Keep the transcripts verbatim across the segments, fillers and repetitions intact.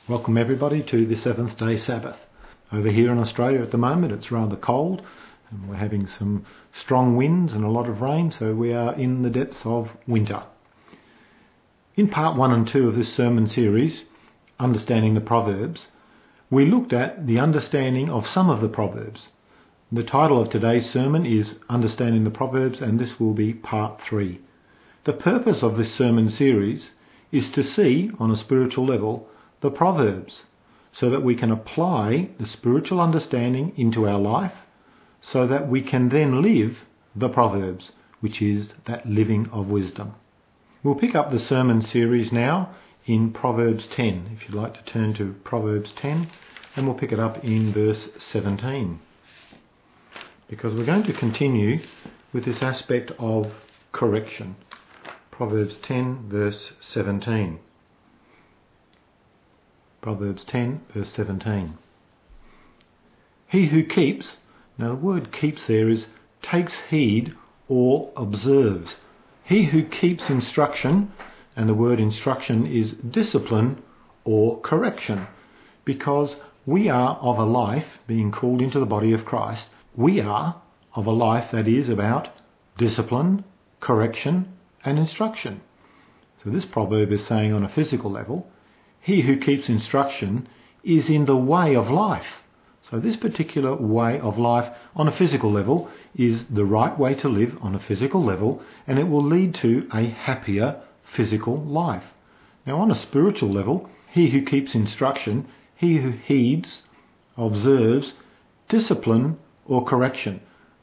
Welcome everybody to the seventh day Sabbath. Over here in Australia at the moment it's rather cold and we're having some strong winds and a lot of rain, so we are in the depths of winter. In part one and two of this sermon series, Understanding the Proverbs, we looked at the understanding of some of the Proverbs. The title of today's sermon is Understanding the Proverbs, and this will be part three. The purpose of this sermon series is to see, on a spiritual level, the Proverbs, so that we can apply the spiritual understanding into our life, so that we can then live the Proverbs, which is that living of wisdom. We'll pick up the sermon series now in Proverbs ten. If you'd like to turn to Proverbs ten, and we'll pick it up in verse seventeen. Because we're going to continue with this aspect of correction. Proverbs ten, verse seventeen. Proverbs ten, verse seventeen. He who keeps, now the word keeps there is takes heed or observes. He who keeps instruction, and the word instruction is discipline or correction, because we are of a life, being called into the body of Christ, we are of a life that is about discipline, correction and instruction. So this proverb is saying on a physical level, he who keeps instruction is in the way of life. So this particular way of life on a physical level is the right way to live on a physical level, and it will lead to a happier physical life. Now on a spiritual level, he who keeps instruction, he who heeds, observes, discipline or correction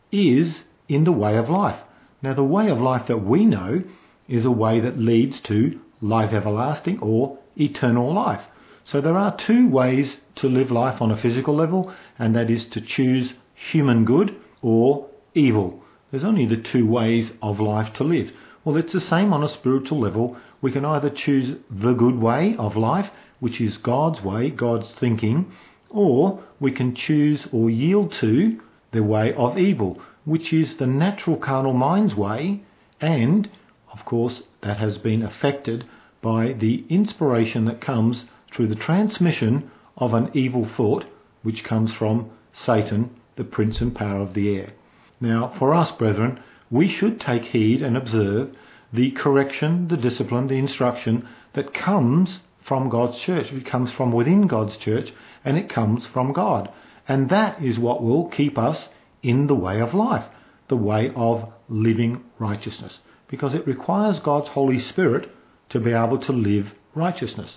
is in the way of life. Now the way of life that we know is a way that leads to life everlasting or eternal life. So there are two ways to live life on a physical level, and that is to choose human good or evil. There's only the two ways of life to live. Well, it's the same on a spiritual level. We can either choose the good way of life, which is God's way, God's thinking, or we can choose or yield to the way of evil, which is the natural carnal mind's way, and of course that has been affected by the inspiration that comes through the transmission of an evil thought, which comes from Satan, the prince and power of the air. Now for us, brethren, we should take heed and observe the correction, the discipline, the instruction that comes from God's church. It comes from within God's church, and it comes from God. And that is what will keep us in the way of life, the way of living righteousness, because it requires God's Holy Spirit to be able to live righteousness.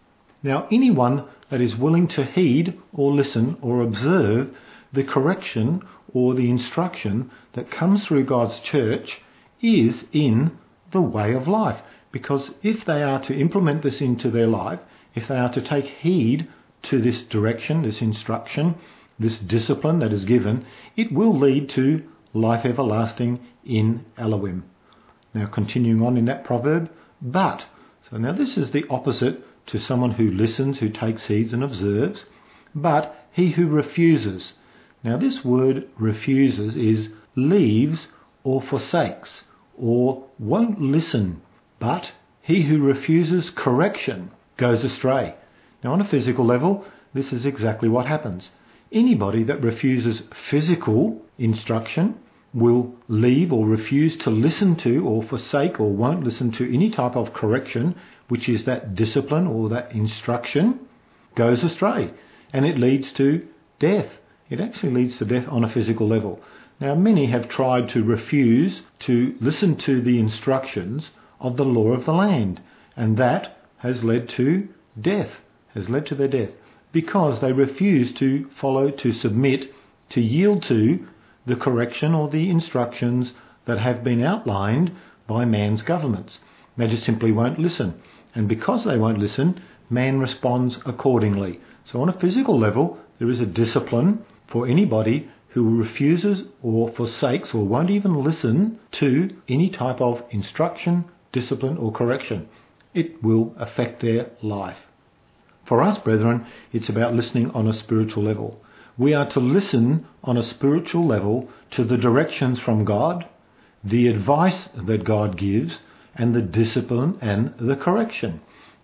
Now anyone that is willing to heed or listen or observe the correction or the instruction that comes through God's church is in the way of life, because if they are to implement this into their life, if they are to take heed to this direction, this instruction, this discipline that is given, it will lead to life everlasting in Elohim. Now continuing on in that proverb, but, so now this is the opposite to someone who listens, who takes heed and observes, but he who refuses. Now this word refuses is leaves or forsakes or won't listen, but he who refuses correction goes astray. Now on a physical level, this is exactly what happens. Anybody that refuses physical instruction will leave or refuse to listen to or forsake or won't listen to any type of correction, which is that discipline or that instruction, goes astray, and it leads to death. It actually leads to death on a physical level. Now many have tried to refuse to listen to the instructions of the law of the land, and that has led to death, has led to their death, because they refuse to follow, to submit, to yield to the correction or the instructions that have been outlined by man's governments. They just simply won't listen. And because they won't listen, man responds accordingly. So on a physical level, there is a discipline for anybody who refuses or forsakes or won't even listen to any type of instruction, discipline or correction. It will affect their life. For us, brethren, it's about listening on a spiritual level. We are to listen on a spiritual level to the directions from God, the advice that God gives, and the discipline and the correction.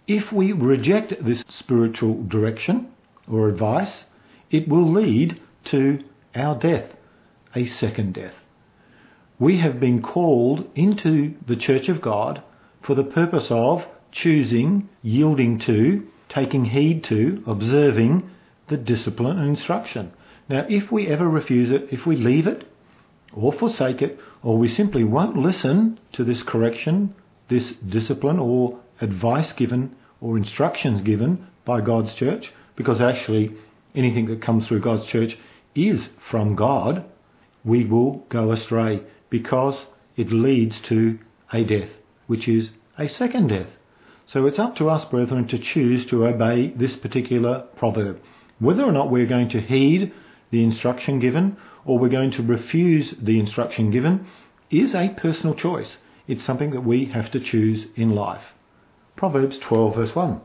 If we reject this spiritual direction or advice, it will lead to our death, a second death. We have been called into the Church of God for the purpose of choosing, yielding to, taking heed to, observing the discipline and instruction. Now, if we ever refuse it, if we leave it or forsake it, or we simply won't listen to this correction, this discipline or advice given or instructions given by God's church, because actually anything that comes through God's church is from God, we will go astray because it leads to a death, which is a second death. So it's up to us, brethren, to choose to obey this particular proverb. Whether or not we're going to heed the instruction given or we're going to refuse the instruction given is a personal choice. It's something that we have to choose in life. Proverbs twelve verse one.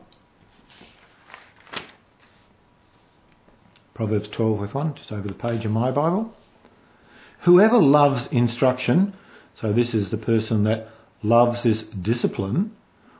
Proverbs twelve verse one, just over the page in my Bible. Whoever loves instruction, so this is the person that loves this discipline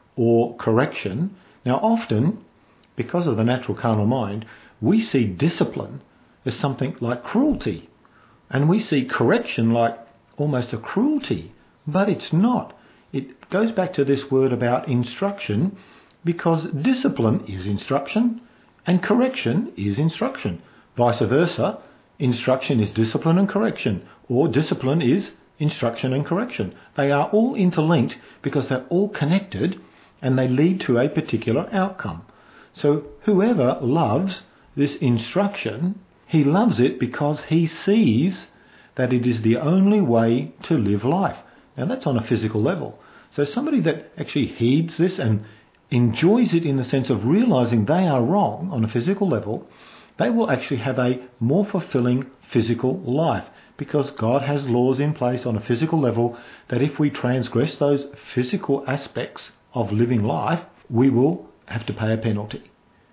or correction. Now often, because of the natural carnal mind, we see discipline as something like cruelty. And we see correction like almost a cruelty. But it's not. It goes back to this word about instruction, because discipline is instruction and correction is instruction. Vice versa, instruction is discipline and correction, or discipline is instruction and correction. They are all interlinked because they're all connected and they lead to a particular outcome. So whoever loves this instruction, he loves it because he sees that it is the only way to live life. Now that's on a physical level. So somebody that actually heeds this and enjoys it in the sense of realizing they are wrong on a physical level, they will actually have a more fulfilling physical life, because God has laws in place on a physical level that if we transgress those physical aspects of living life, we will have to pay a penalty.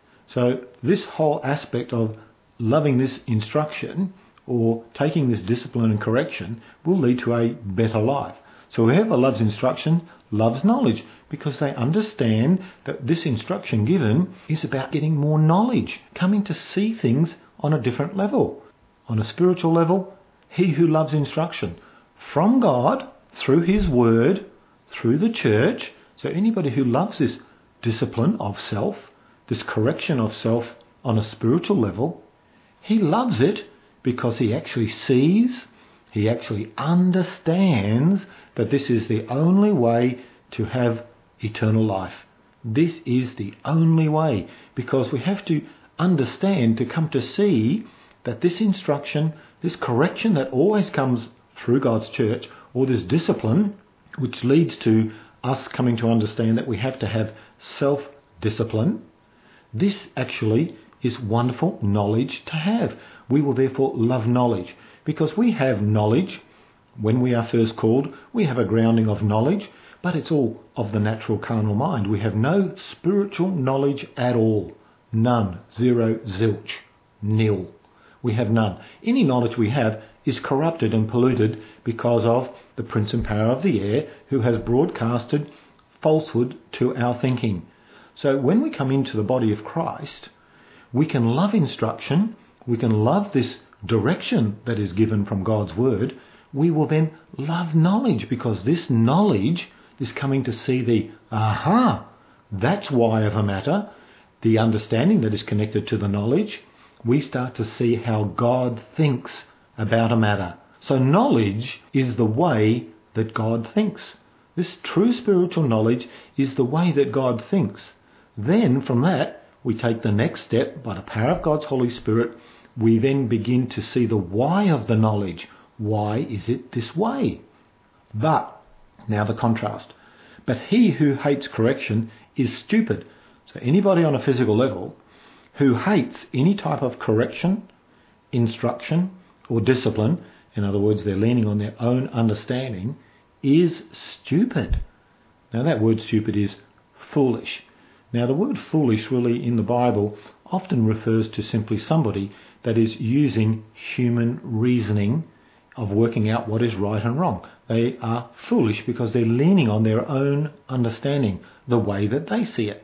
So this whole aspect of loving this instruction or taking this discipline and correction will lead to a better life. So whoever loves instruction loves knowledge, because they understand that this instruction given is about getting more knowledge, coming to see things on a different level. On a spiritual level, he who loves instruction from God, through his word, through the church, so anybody who loves this discipline of self, this correction of self on a spiritual level, he loves it because he actually sees, he actually understands that this is the only way to have eternal life. This is the only way, because we have to understand to come to see that this instruction, this correction that always comes through God's church, or this discipline, which leads to us coming to understand that we have to have self-discipline, this actually is wonderful knowledge to have. We will therefore love knowledge, because we have knowledge. When we are first called, we have a grounding of knowledge, but it's all of the natural carnal mind. We have no spiritual knowledge at all. None. Zero. Zilch. Nil. We have none. Any knowledge we have is corrupted and polluted because of the prince and power of the air, who has broadcasted falsehood to our thinking. So when we come into the body of Christ, we can love instruction, we can love this direction that is given from God's word. We will then love knowledge, because this knowledge is coming to see the, aha, that's why of a matter, the understanding that is connected to the knowledge. We start to see how God thinks about a matter. So knowledge is the way that God thinks. This true spiritual knowledge is the way that God thinks. Then from that, we take the next step by the power of God's Holy Spirit. We then begin to see the why of the knowledge. Why is it this way? But, now the contrast. But he who hates correction is stupid. So anybody on a physical level who hates any type of correction, instruction, or discipline, in other words, they're leaning on their own understanding, is stupid. Now that word stupid is foolish. Now the word foolish really in the Bible often refers to simply somebody that is using human reasoning of working out what is right and wrong. They are foolish because they're leaning on their own understanding, the way that they see it.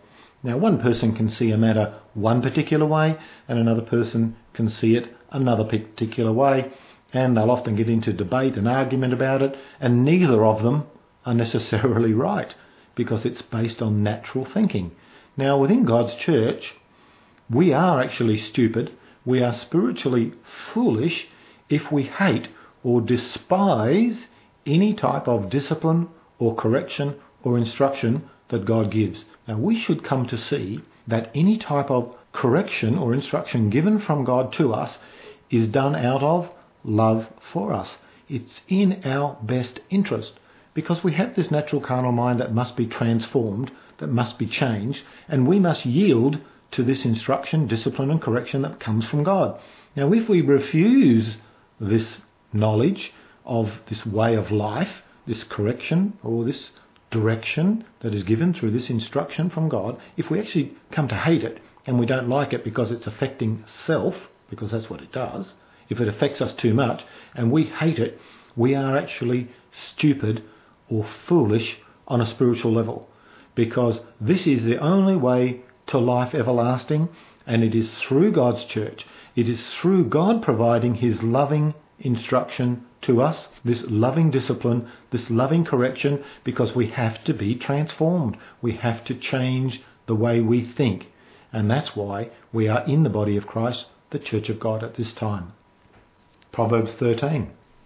Now, one person can see a matter one particular way and another person can see it another particular way, and they'll often get into debate and argument about it, and neither of them are necessarily right because it's based on natural thinking. Now, within God's church, we are actually stupid, we are spiritually foolish if we hate or despise any type of discipline or correction or instruction that God gives. Now, we should come to see that any type of correction or instruction given from God to us is done out of love for us. It's in our best interest, because we have this natural carnal mind that must be transformed, that must be changed, and we must yield to this instruction, discipline and correction that comes from God. Now, if we refuse this knowledge of this way of life, this correction or this direction that is given through this instruction from God, if we actually come to hate it and we don't like it because it's affecting self, because that's what it does, if it affects us too much and we hate it, we are actually stupid or foolish on a spiritual level, because this is the only way to life everlasting, and it is through God's church. It is through God providing his loving instruction to us, this loving discipline, this loving correction, because we have to be transformed. We have to change the way we think. And that's why we are in the body of Christ, the Church of God at this time. Proverbs thirteen.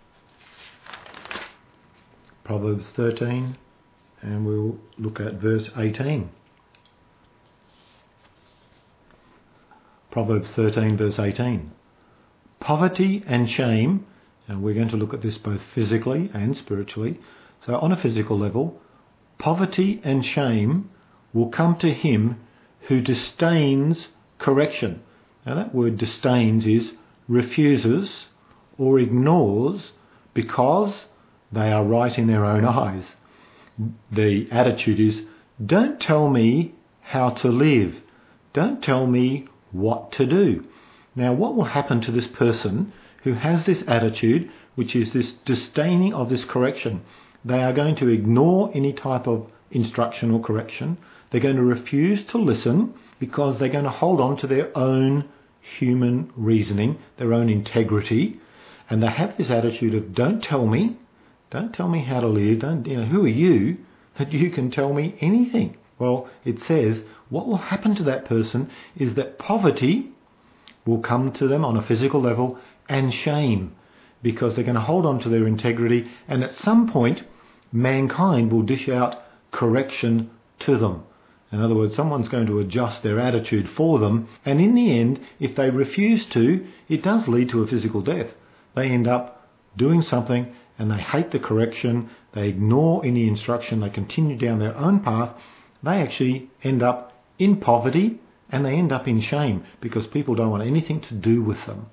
Proverbs thirteen, and we'll look at verse eighteen. Proverbs thirteen, verse eighteen. Poverty and shame, and we're going to look at this both physically and spiritually. So on a physical level, poverty and shame will come to him who disdains correction. Now that word disdains is refuses or ignores because they are right in their own eyes. The attitude is, don't tell me how to live. Don't tell me what to do. Now, what will happen to this person who has this attitude, which is this disdaining of this correction? They are going to ignore any type of instruction or correction. They're going to refuse to listen because they're going to hold on to their own human reasoning, their own integrity, and they have this attitude of, don't tell me, don't tell me how to live, don't, you know, who are you that you can tell me anything? Well, it says what will happen to that person is that poverty will come to them on a physical level, and shame, because they're going to hold on to their integrity, and at some point mankind will dish out correction to them. In other words, someone's going to adjust their attitude for them, and in the end, if they refuse to, it does lead to a physical death. They end up doing something and they hate the correction, they ignore any instruction, they continue down their own path. They actually end up in poverty and they end up in shame because people don't want anything to do with them.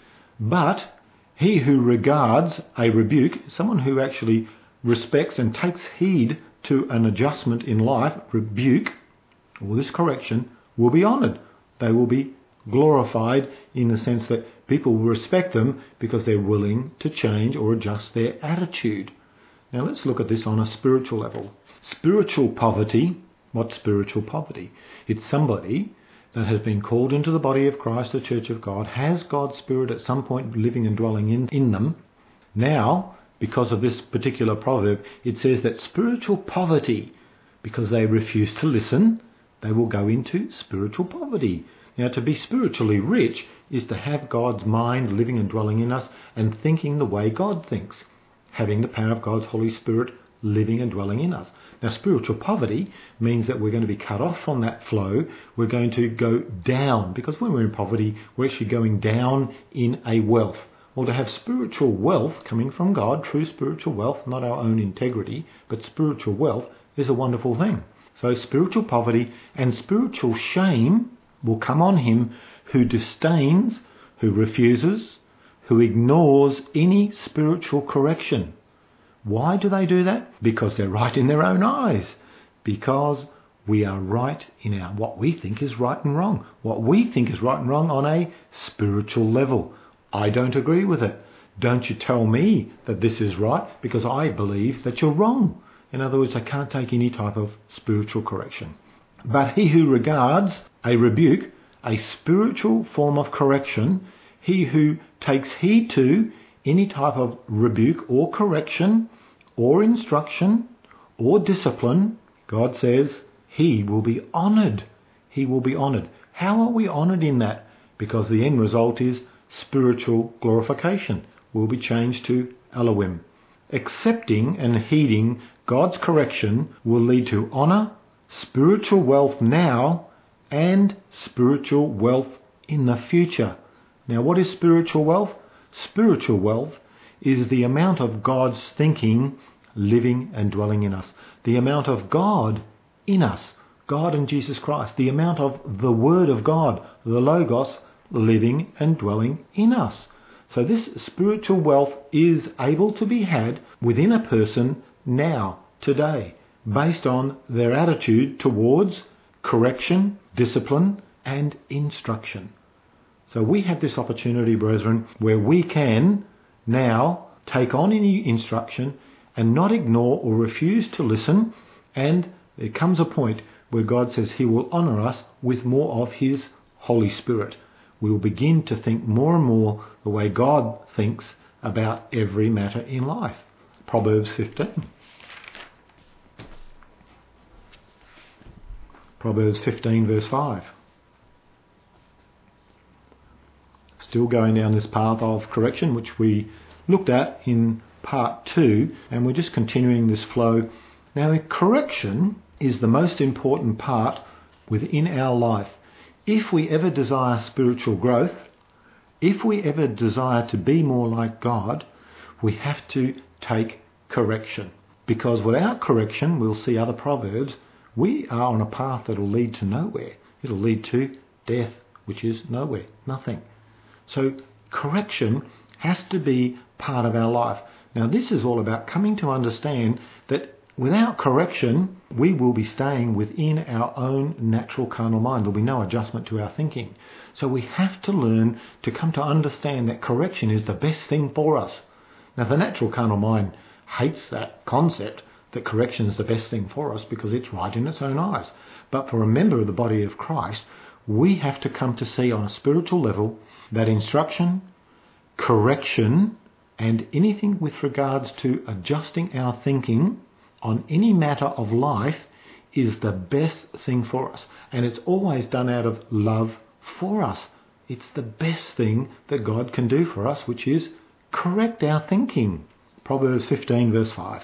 But he who regards a rebuke, someone who actually respects and takes heed to an adjustment in life, rebuke, or this correction, will be honoured. They will be glorified in the sense that people will respect them because they're willing to change or adjust their attitude. Now let's look at this on a spiritual level. Spiritual poverty. What's spiritual poverty? It's somebody that has been called into the body of Christ, the Church of God, has God's Spirit at some point living and dwelling in, in them. Now, because of this particular proverb, it says that spiritual poverty, because they refuse to listen, they will go into spiritual poverty. Now, to be spiritually rich is to have God's mind living and dwelling in us and thinking the way God thinks, having the power of God's Holy Spirit living and dwelling in us. Now, spiritual poverty means that we're going to be cut off from that flow. We're going to go down, because when we're in poverty, we're actually going down in a wealth. Well, to have spiritual wealth coming from God, true spiritual wealth, not our own integrity, but spiritual wealth, is a wonderful thing. So spiritual poverty and spiritual shame will come on him who disdains, who refuses, who ignores any spiritual correction. Why do they do that? Because they're right in their own eyes. Because we are right in our what we think is right and wrong. What we think is right and wrong on a spiritual level. I don't agree with it. Don't you tell me that this is right because I believe that you're wrong. In other words, I can't take any type of spiritual correction. But he who regards a rebuke, a spiritual form of correction, he who takes heed to any type of rebuke or correction or instruction or discipline, God says he will be honoured. He will be honoured. How are we honoured in that? Because the end result is spiritual glorification. We'll be changed to Elohim. Accepting and heeding God's correction will lead to honour, spiritual wealth now, and spiritual wealth in the future. Now, what is spiritual wealth? Spiritual wealth is the amount of God's thinking living and dwelling in us. The amount of God in us, God and Jesus Christ. The amount of the Word of God, the Logos, living and dwelling in us. So this spiritual wealth is able to be had within a person now, today, based on their attitude towards correction, discipline, and instruction. So we have this opportunity, brethren, where we can now take on any instruction and not ignore or refuse to listen, and there comes a point where God says he will honour us with more of his Holy Spirit. We will begin to think more and more the way God thinks about every matter in life. Proverbs fifteen. Proverbs fifteen verse five. Still going down this path of correction, which we looked at in part two, and we're just continuing this flow. Now, correction is the most important part within our life. If we ever desire spiritual growth, if we ever desire to be more like God, we have to take correction. Because without correction, we'll see other proverbs, we are on a path that will lead to nowhere. It'll lead to death, which is nowhere, nothing. So correction has to be part of our life. Now, this is all about coming to understand that without correction, we will be staying within our own natural carnal mind. There'll be no adjustment to our thinking. So we have to learn to come to understand that correction is the best thing for us. Now, the natural carnal mind hates that concept that correction is the best thing for us because it's right in its own eyes. But for a member of the body of Christ, we have to come to see on a spiritual level that instruction, correction, and anything with regards to adjusting our thinking on any matter of life is the best thing for us. And it's always done out of love for us. It's the best thing that God can do for us, which is correct our thinking. Proverbs fifteen verse five.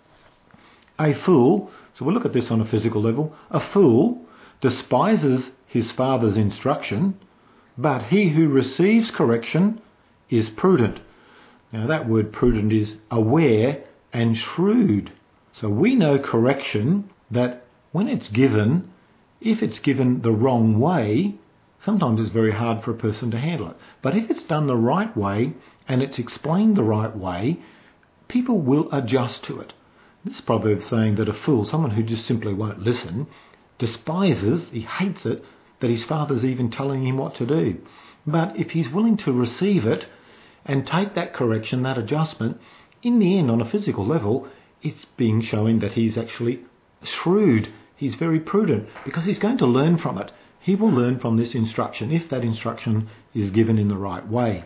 A fool, so we'll look at this on a physical level, a fool despises his father's instruction, but he who receives correction is prudent. Now that word prudent is aware and shrewd. So we know correction, that when it's given, if it's given the wrong way, sometimes it's very hard for a person to handle it. But if it's done the right way and it's explained the right way, people will adjust to it. This proverb is saying that a fool, someone who just simply won't listen, despises, he hates it, that his father's even telling him what to do. But if he's willing to receive it and take that correction, that adjustment, in the end, on a physical level, it's being showing that he's actually shrewd. He's very prudent because he's going to learn from it. He will learn from this instruction if that instruction is given in the right way.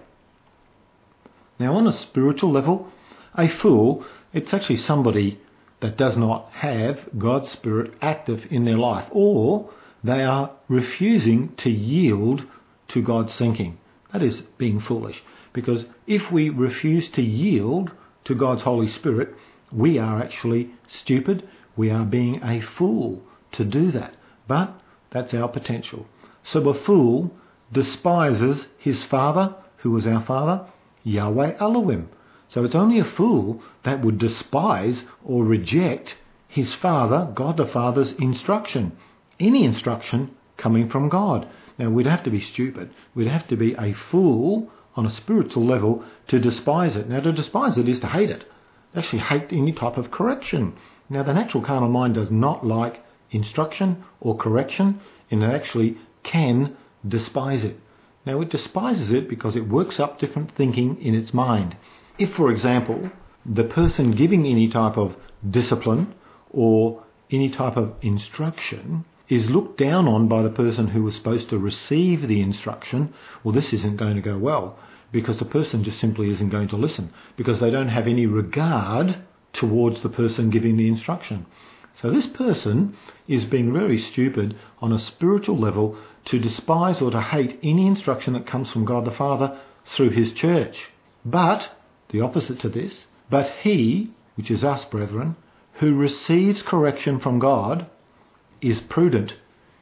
Now, on a spiritual level, a fool, it's actually somebody that does not have God's Spirit active in their life, or they are refusing to yield to God's thinking. That is being foolish. Because if we refuse to yield to God's Holy Spirit, we are actually stupid. We are being a fool to do that. But that's our potential. So a fool despises his father, who was our father, Yahweh Elohim. So it's only a fool that would despise or reject his father, God the Father's instruction. Any instruction coming from God. Now, we'd have to be stupid. We'd have to be a fool on a spiritual level to despise it. Now, to despise it is to hate it. Actually hate any type of correction. Now, the natural carnal mind does not like instruction or correction, and it actually can despise it. Now, it despises it because it works up different thinking in its mind. If, for example, the person giving any type of discipline or any type of instruction is looked down on by the person who was supposed to receive the instruction, well, this isn't going to go well, because the person just simply isn't going to listen, because they don't have any regard towards the person giving the instruction. So this person is being very stupid on a spiritual level to despise or to hate any instruction that comes from God the Father through his church. But, the opposite to this, but he, which is us, brethren, who receives correction from God, is prudent.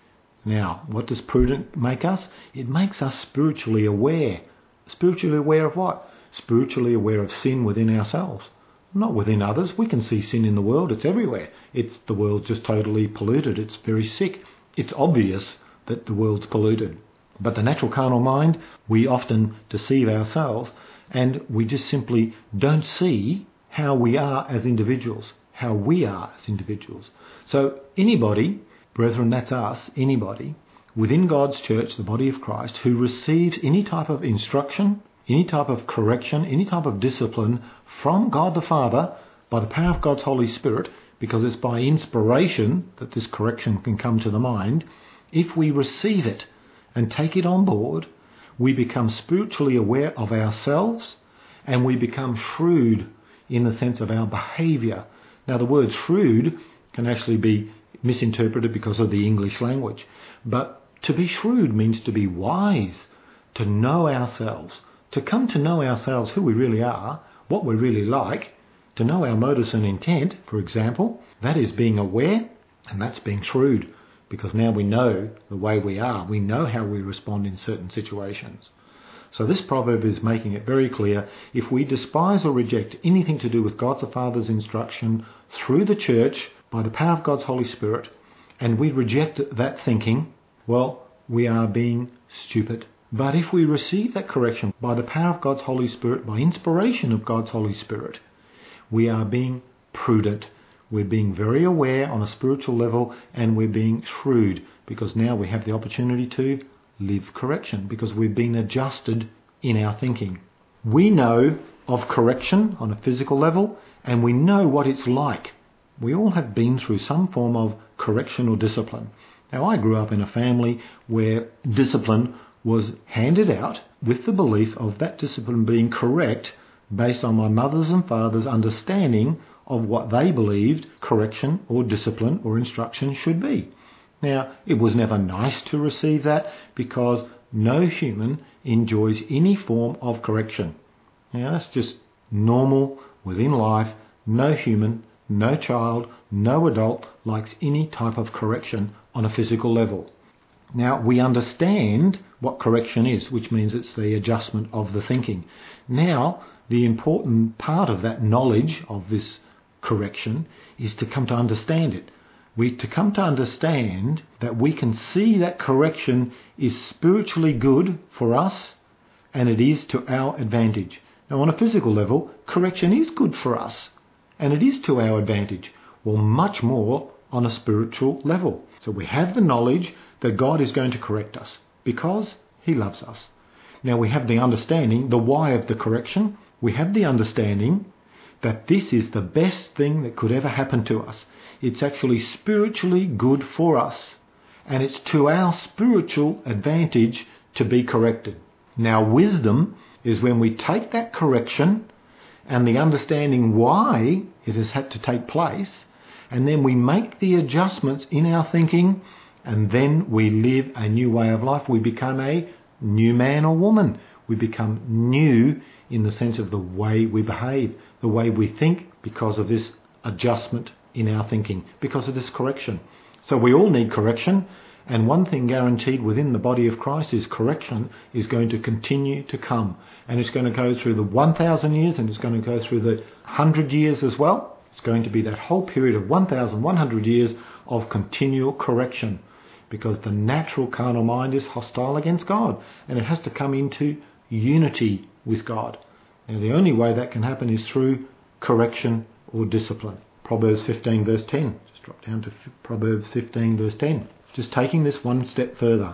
Now, what does prudent make us? It makes us spiritually aware. Spiritually aware of what? Spiritually aware of sin within ourselves. Not within others. We can see sin in the world. It's everywhere. It's the world's just totally polluted. It's very sick. It's obvious that the world's polluted. But the natural carnal mind, we often deceive ourselves, and we just simply don't see how we are as individuals, how we are as individuals. So anybody, brethren, that's us, anybody within God's church, the body of Christ, who receives any type of instruction, any type of correction, any type of discipline from God the Father by the power of God's Holy Spirit, because it's by inspiration that this correction can come to the mind, if we receive it and take it on board, we become spiritually aware of ourselves, and we become shrewd in the sense of our behaviour. Now, the word shrewd can actually be misinterpreted because of the English language. But to be shrewd means to be wise, to know ourselves, to come to know ourselves, who we really are, what we're really like, to know our motives and intent, for example. That is being aware, and that's being shrewd, because now we know the way we are. We know how we respond in certain situations. So this proverb is making it very clear, if we despise or reject anything to do with God the Father's instruction through the church by the power of God's Holy Spirit, and we reject that thinking, well, we are being stupid. But if we receive that correction by the power of God's Holy Spirit, by inspiration of God's Holy Spirit, we are being prudent. We're being very aware on a spiritual level, and we're being shrewd, because now we have the opportunity to live correction, because we've been adjusted in our thinking. We know of correction on a physical level, and we know what it's like. We all have been through some form of correction or discipline. Now, I grew up in a family where discipline was handed out with the belief of that discipline being correct based on my mother's and father's understanding of what they believed correction or discipline or instruction should be. Now, it was never nice to receive that, because no human enjoys any form of correction. Now, that's just normal within life. No human, no child, no adult likes any type of correction on a physical level. Now, we understand what correction is, which means it's the adjustment of the thinking. Now, the important part of that knowledge of this correction is to come to understand it. We to come to understand that we can see that correction is spiritually good for us, and it is to our advantage. Now, on a physical level, correction is good for us, and it is to our advantage. Well, much more on a spiritual level. So we have the knowledge that God is going to correct us because he loves us. Now, we have the understanding, the why of the correction. We have the understanding that this is the best thing that could ever happen to us. It's actually spiritually good for us, and it's to our spiritual advantage to be corrected. Now, wisdom is when we take that correction and the understanding why it has had to take place, and then we make the adjustments in our thinking, and then we live a new way of life. We become a new man or woman. We become new in the sense of the way we behave, the way we think, because of this adjustment in our thinking, because of this correction. So we all need correction, and one thing guaranteed within the body of Christ is correction is going to continue to come, and it's going to go through the one thousand years, and it's going to go through the one hundred years as well. It's going to be that whole period of one thousand one hundred years of continual correction, because the natural carnal mind is hostile against God, and it has to come into unity with God. Now, the only way that can happen is through correction or discipline. Proverbs fifteen verse ten. Just drop down to Proverbs fifteen verse ten. Just taking this one step further.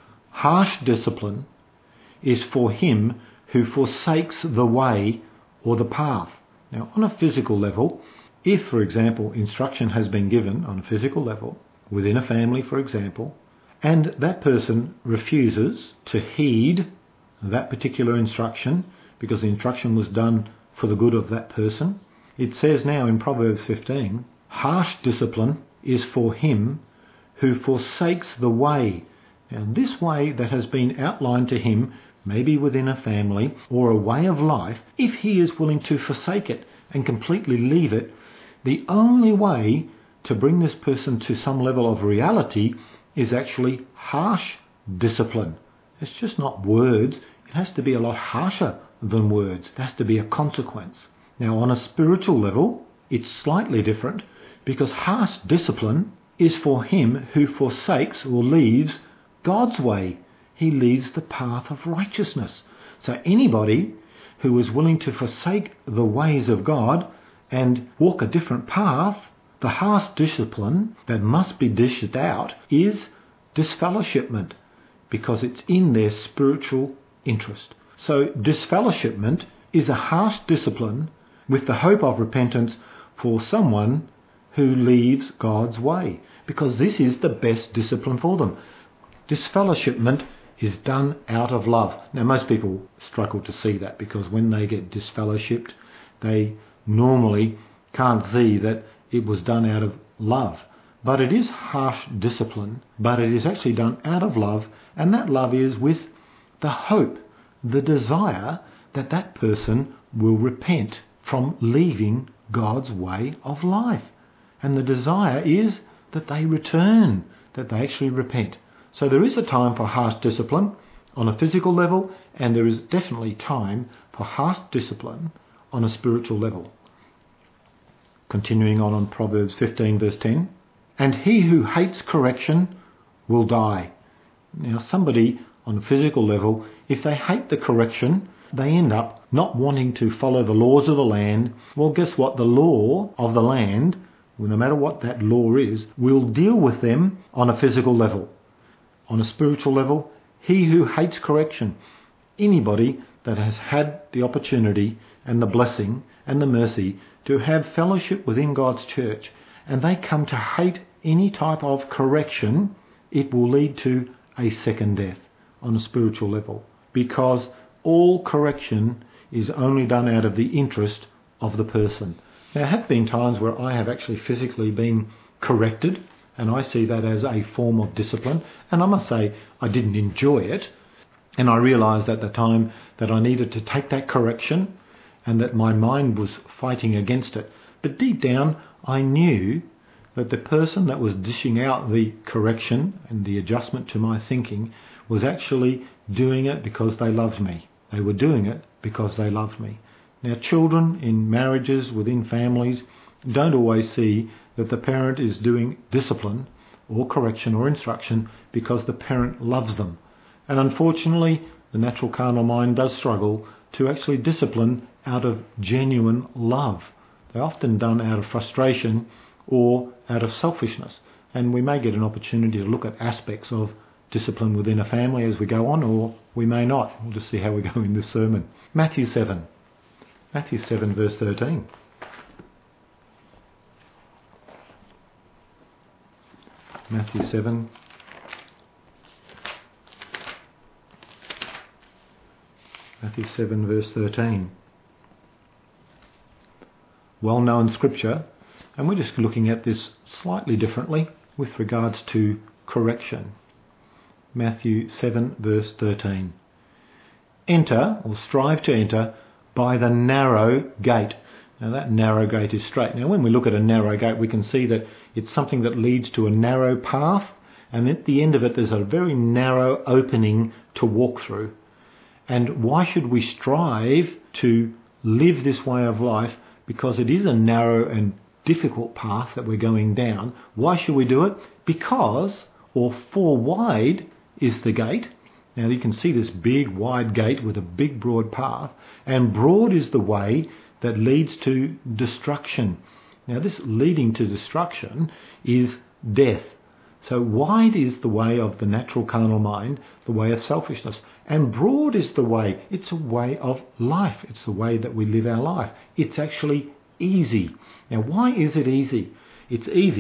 Harsh discipline is for him who forsakes the way or the path. Now, on a physical level, if, for example, instruction has been given on a physical level, within a family, for example, and that person refuses to heed that particular instruction because the instruction was done for the good of that person. It says now in Proverbs fifteen, harsh discipline is for him who forsakes the way. Now, this way that has been outlined to him, maybe within a family or a way of life, if he is willing to forsake it and completely leave it, the only way to bring this person to some level of reality is actually harsh discipline. It's just not words. It has to be a lot harsher than words. It has to be a consequence. Now, on a spiritual level, it's slightly different because harsh discipline is for him who forsakes or leaves God's way. He leaves the path of righteousness. So anybody who is willing to forsake the ways of God and walk a different path, the harsh discipline that must be dished out is disfellowshipment, because it's in their spiritual interest. So disfellowshipment is a harsh discipline with the hope of repentance for someone who leaves God's way, because this is the best discipline for them. Disfellowshipment is done out of love. Now, most people struggle to see that because when they get disfellowshipped, they normally can't see that it was done out of love. But it is harsh discipline, but it is actually done out of love, and that love is with the hope, the desire that that person will repent from leaving God's way of life. And the desire is that they return, that they actually repent. So there is a time for harsh discipline on a physical level, and there is definitely time for harsh discipline on a spiritual level. Continuing on on Proverbs fifteen verse ten, and he who hates correction will die. Now, somebody on a physical level, if they hate the correction, they end up not wanting to follow the laws of the land. Well, guess what? The law of the land, no matter what that law is, will deal with them on a physical level. On a spiritual level, he who hates correction, anybody that has had the opportunity and the blessing and the mercy to have fellowship within God's church, and they come to hate any type of correction, it will lead to a second death on a spiritual level, because all correction is only done out of the interest of the person. There have been times where I have actually physically been corrected, and I see that as a form of discipline, and I must say I didn't enjoy it, and I realised at the time that I needed to take that correction and that my mind was fighting against it. But deep down I knew that the person that was dishing out the correction and the adjustment to my thinking was actually doing it because they loved me. They were doing it because they loved me. Now, children in marriages, within families, don't always see that the parent is doing discipline or correction or instruction because the parent loves them. And unfortunately, the natural carnal mind does struggle to actually discipline out of genuine love. They're often done out of frustration or out of selfishness. And we may get an opportunity to look at aspects of discipline within a family as we go on, or we may not. We'll just see how we go in this sermon. Matthew seven. Matthew seven verse thirteen. Matthew seven. Matthew seven verse thirteen. Well-known scripture, and we're just looking at this slightly differently with regards to correction. Matthew seven verse thirteen. Enter, or strive to enter, by the narrow gate. Now that narrow gate is straight. Now when we look at a narrow gate, we can see that it's something that leads to a narrow path, and at the end of it there's a very narrow opening to walk through. And why should we strive to live this way of life? Because it is a narrow and difficult path that we're going down. Why should we do it? Because, or for wide is the gate. Now you can see this big wide gate with a big broad path, and broad is the way that leads to destruction. Now this leading to destruction is death. So wide is the way of the natural carnal mind, the way of selfishness. And broad is the way. It's a way of life. It's the way that we live our life. It's actually easy. Now why is it easy? It's easy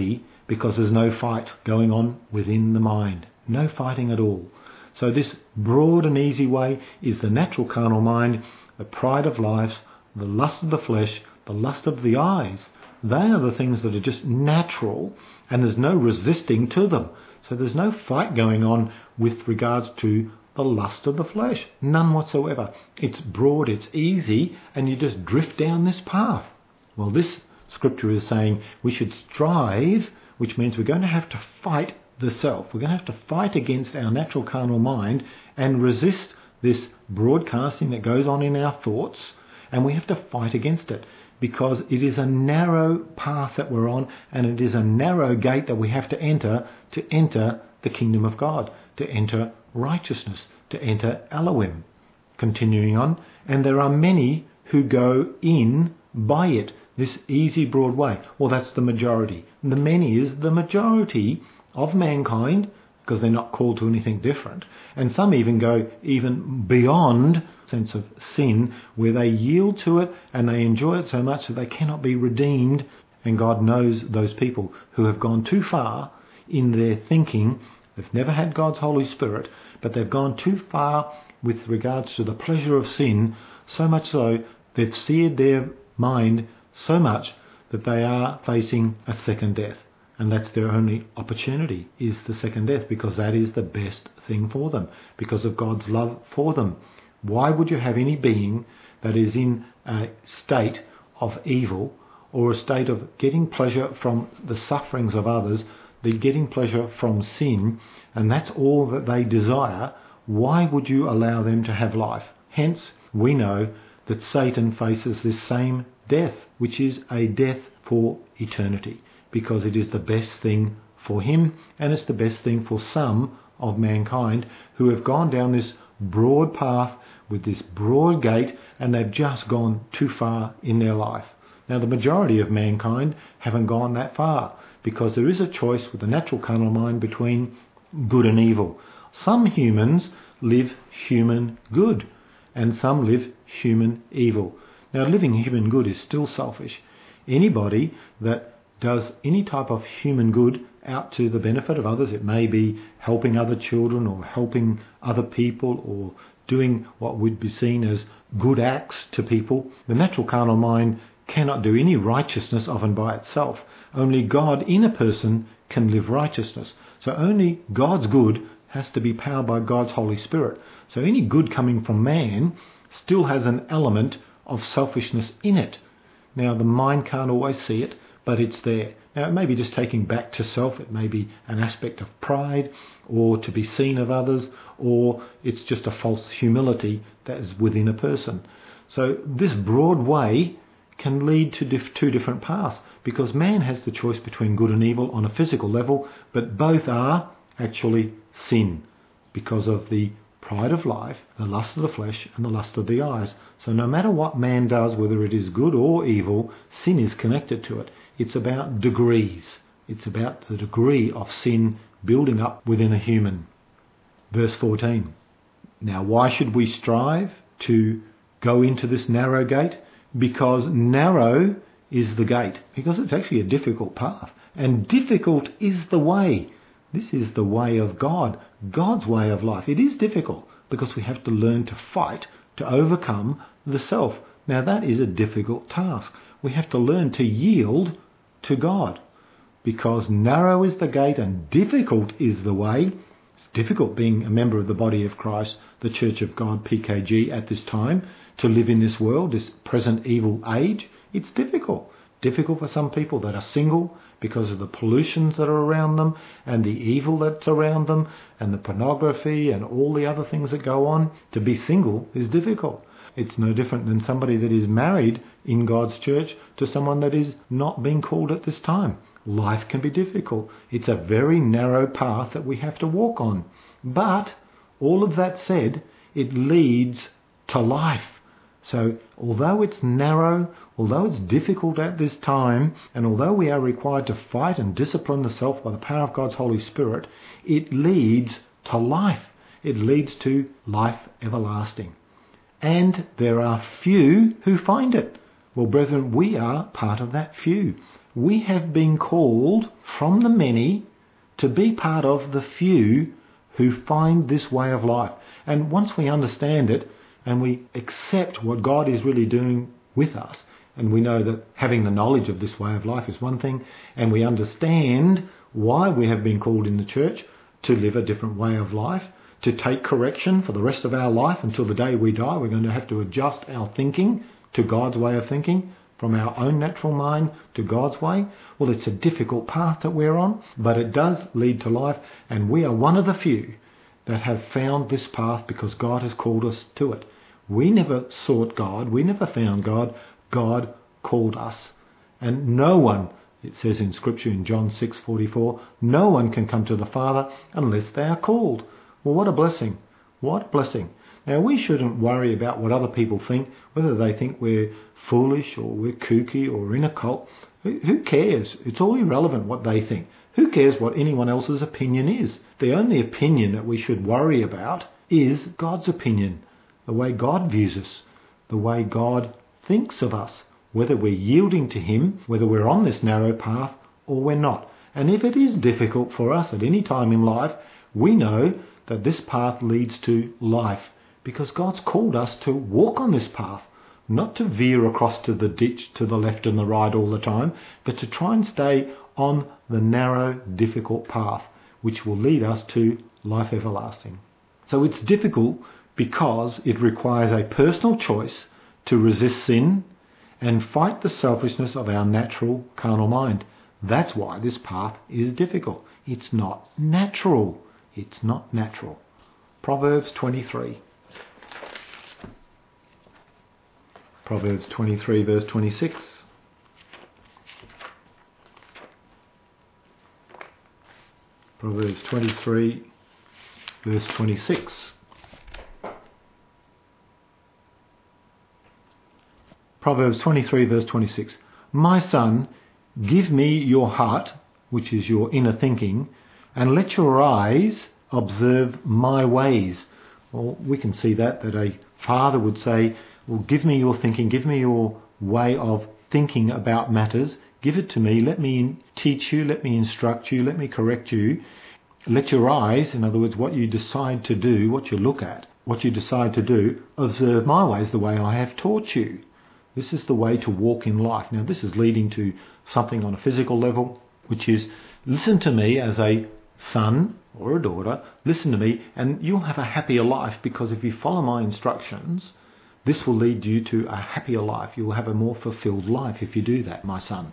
because there's no fight going on within the mind. No fighting at all. So this broad and easy way is the natural carnal mind, the pride of life, the lust of the flesh, the lust of the eyes. They are the things that are just natural, and there's no resisting to them. So there's no fight going on with regards to the lust of the flesh. None whatsoever. It's broad, it's easy, and you just drift down this path. Well, this scripture is saying we should strive, which means we're going to have to fight the self. We're going to have to fight against our natural carnal mind and resist this broadcasting that goes on in our thoughts, and we have to fight against it because it is a narrow path that we're on, and it is a narrow gate that we have to enter to enter the kingdom of God, to enter righteousness, to enter Elohim. Continuing on, and there are many who go in by it, this easy broad way. Well, that's the majority. The many is the majority of mankind, because they're not called to anything different. And some even go even beyond sense of sin, where they yield to it and they enjoy it so much that they cannot be redeemed. And God knows those people who have gone too far in their thinking. They've never had God's Holy Spirit, but they've gone too far with regards to the pleasure of sin, so much so they've seared their mind so much that they are facing a second death. And that's their only opportunity, is the second death, because that is the best thing for them, because of God's love for them. Why would you have any being that is in a state of evil, or a state of getting pleasure from the sufferings of others, the getting pleasure from sin, and that's all that they desire? Why would you allow them to have life? Hence, we know that Satan faces this same death, which is a death for eternity, because it is the best thing for him, and it's the best thing for some of mankind who have gone down this broad path with this broad gate, and they've just gone too far in their life. Now, the majority of mankind haven't gone that far, because there is a choice with the natural carnal mind between good and evil. Some humans live human good, and some live human evil. Now, living human good is still selfish. Anybody that does any type of human good out to the benefit of others, it may be helping other children or helping other people or doing what would be seen as good acts to people, the natural carnal mind cannot do any righteousness of and by itself. Only God in a person can live righteousness. So only God's good has to be powered by God's Holy Spirit. So any good coming from man still has an element of selfishness in it. Now, the mind can't always see it, but it's there. Now, it may be just taking back to self. It may be an aspect of pride, or to be seen of others, or it's just a false humility that is within a person. So this broad way can lead to diff- two different paths, because man has the choice between good and evil on a physical level, but both are actually sin because of the pride of life, the lust of the flesh, and the lust of the eyes. So no matter what man does, whether it is good or evil, sin is connected to it. It's about degrees. It's about the degree of sin building up within a human. Verse fourteen. Now, why should we strive to go into this narrow gate? Because narrow is the gate. Because it's actually a difficult path. And difficult is the way. This is the way of God, God's way of life. It is difficult because we have to learn to fight to overcome the self. Now, that is a difficult task. We have to learn to yield to God, because narrow is the gate and difficult is the way. It's difficult being a member of the body of Christ, the Church of God, P K G, at this time, to live in this world, this present evil age. It's difficult. Difficult for some people that are single because of the pollutions that are around them and the evil that's around them and the pornography and all the other things that go on. To be single is difficult. It's no different than somebody that is married in God's church to someone that is not being called at this time. Life can be difficult. It's a very narrow path that we have to walk on. But all of that said, it leads to life. So although it's narrow, although it's difficult at this time, and although we are required to fight and discipline the self by the power of God's Holy Spirit, it leads to life. It leads to life everlasting. And there are few who find it. Well, brethren, we are part of that few. We have been called from the many to be part of the few who find this way of life. And once we understand it and we accept what God is really doing with us, and we know that having the knowledge of this way of life is one thing, and we understand why we have been called in the church to live a different way of life, to take correction for the rest of our life until the day we die. We're going to have to adjust our thinking to God's way of thinking, from our own natural mind to God's way. Well, it's a difficult path that we're on, but it does lead to life, and we are one of the few that have found this path because God has called us to it. We never sought God, we never found God, God called us. And no one, it says in Scripture in John six forty-four, no one can come to the Father unless they are called. Well, what a blessing. What a blessing. Now, we shouldn't worry about what other people think, whether they think we're foolish or we're kooky or in a cult. Who cares? It's all irrelevant what they think. Who cares what anyone else's opinion is? The only opinion that we should worry about is God's opinion, the way God views us, the way God thinks of us, whether we're yielding to Him, whether we're on this narrow path or we're not. And if it is difficult for us at any time in life, we know that this path leads to life, because God's called us to walk on this path, not to veer across to the ditch to the left and the right all the time, but to try and stay on the narrow, difficult path, which will lead us to life everlasting. So it's difficult because it requires a personal choice to resist sin and fight the selfishness of our natural carnal mind. That's why this path is difficult. It's not natural. It's not natural. Proverbs twenty-three. Proverbs twenty-three, verse twenty-six. Proverbs twenty-three, verse twenty-six. Proverbs twenty-three, verse twenty-six. My son, give me your heart, which is your inner thinking, and let your eyes observe my ways. Well, we can see that, that a father would say, well, give me your thinking, give me your way of thinking about matters, give it to me, let me teach you, let me instruct you, let me correct you. Let your eyes, in other words, what you decide to do, what you look at, what you decide to do, observe my ways, the way I have taught you. This is the way to walk in life. Now, this is leading to something on a physical level, which is listen to me as a son or a daughter, listen to me, and you'll have a happier life, because if you follow my instructions, this will lead you to a happier life. You will have a more fulfilled life if you do that, my son.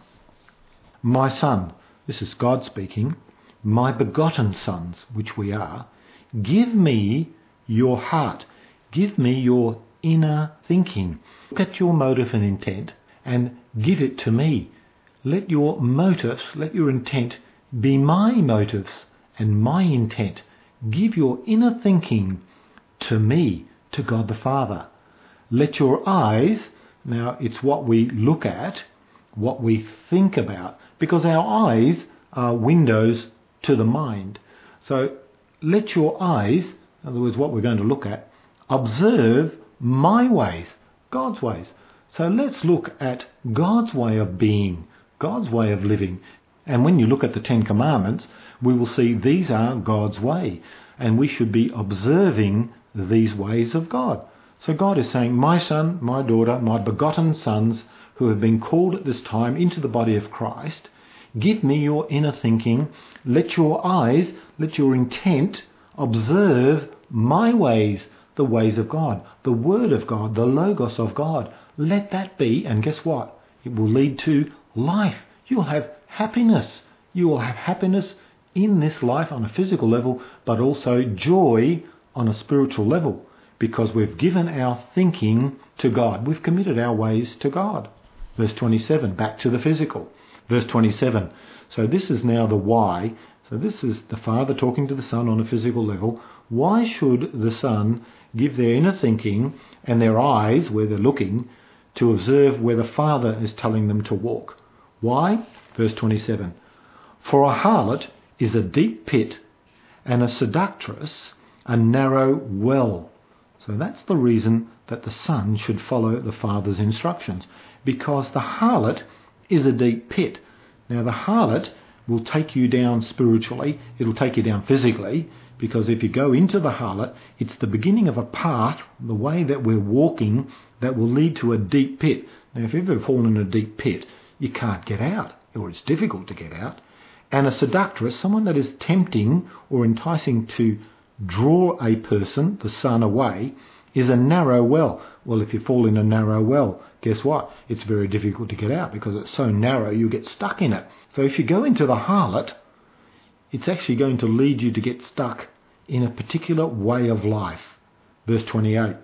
My son, this is God speaking, my begotten sons, which we are, give me your heart, give me your inner thinking. Look at your motive and intent and give it to me. Let your motives, let your intent be my motives and my intent. Give your inner thinking to me, to God the Father. Let your eyes, now it's what we look at, what we think about, because our eyes are windows to the mind. So let your eyes, in other words, what we're going to look at, observe my ways, God's ways. So let's look at God's way of being, God's way of living. And when you look at the Ten Commandments, we will see these are God's way, and we should be observing these ways of God. So God is saying, my son, my daughter, my begotten sons who have been called at this time into the body of Christ, give me your inner thinking. Let your eyes, let your intent observe my ways, the ways of God, the Word of God, the Logos of God. Let that be, and guess what? It will lead to life. You'll have happiness. You will have happiness in this life on a physical level, but also joy on a spiritual level, because we've given our thinking to God. We've committed our ways to God. Verse twenty-seven, back to the physical. Verse twenty-seven, so this is now the why. So this is the Father talking to the Son on a physical level. Why should the Son give their inner thinking and their eyes, where they're looking, to observe where the Father is telling them to walk? Why? Verse twenty-seven, for a harlot is a deep pit, and a seductress a narrow well. So that's the reason that the Son should follow the Father's instructions, because the harlot is a deep pit. Now the harlot will take you down spiritually, it'll take you down physically, because if you go into the harlot, it's the beginning of a path, the way that we're walking, that will lead to a deep pit. Now if you've ever fallen in a deep pit, you can't get out, or it's difficult to get out. And a seductress, someone that is tempting or enticing to draw a person, the son, away, is a narrow well. Well, if you fall in a narrow well, guess what? It's very difficult to get out because it's so narrow you get stuck in it. So if you go into the harlot, it's actually going to lead you to get stuck in a particular way of life. Verse twenty-eight.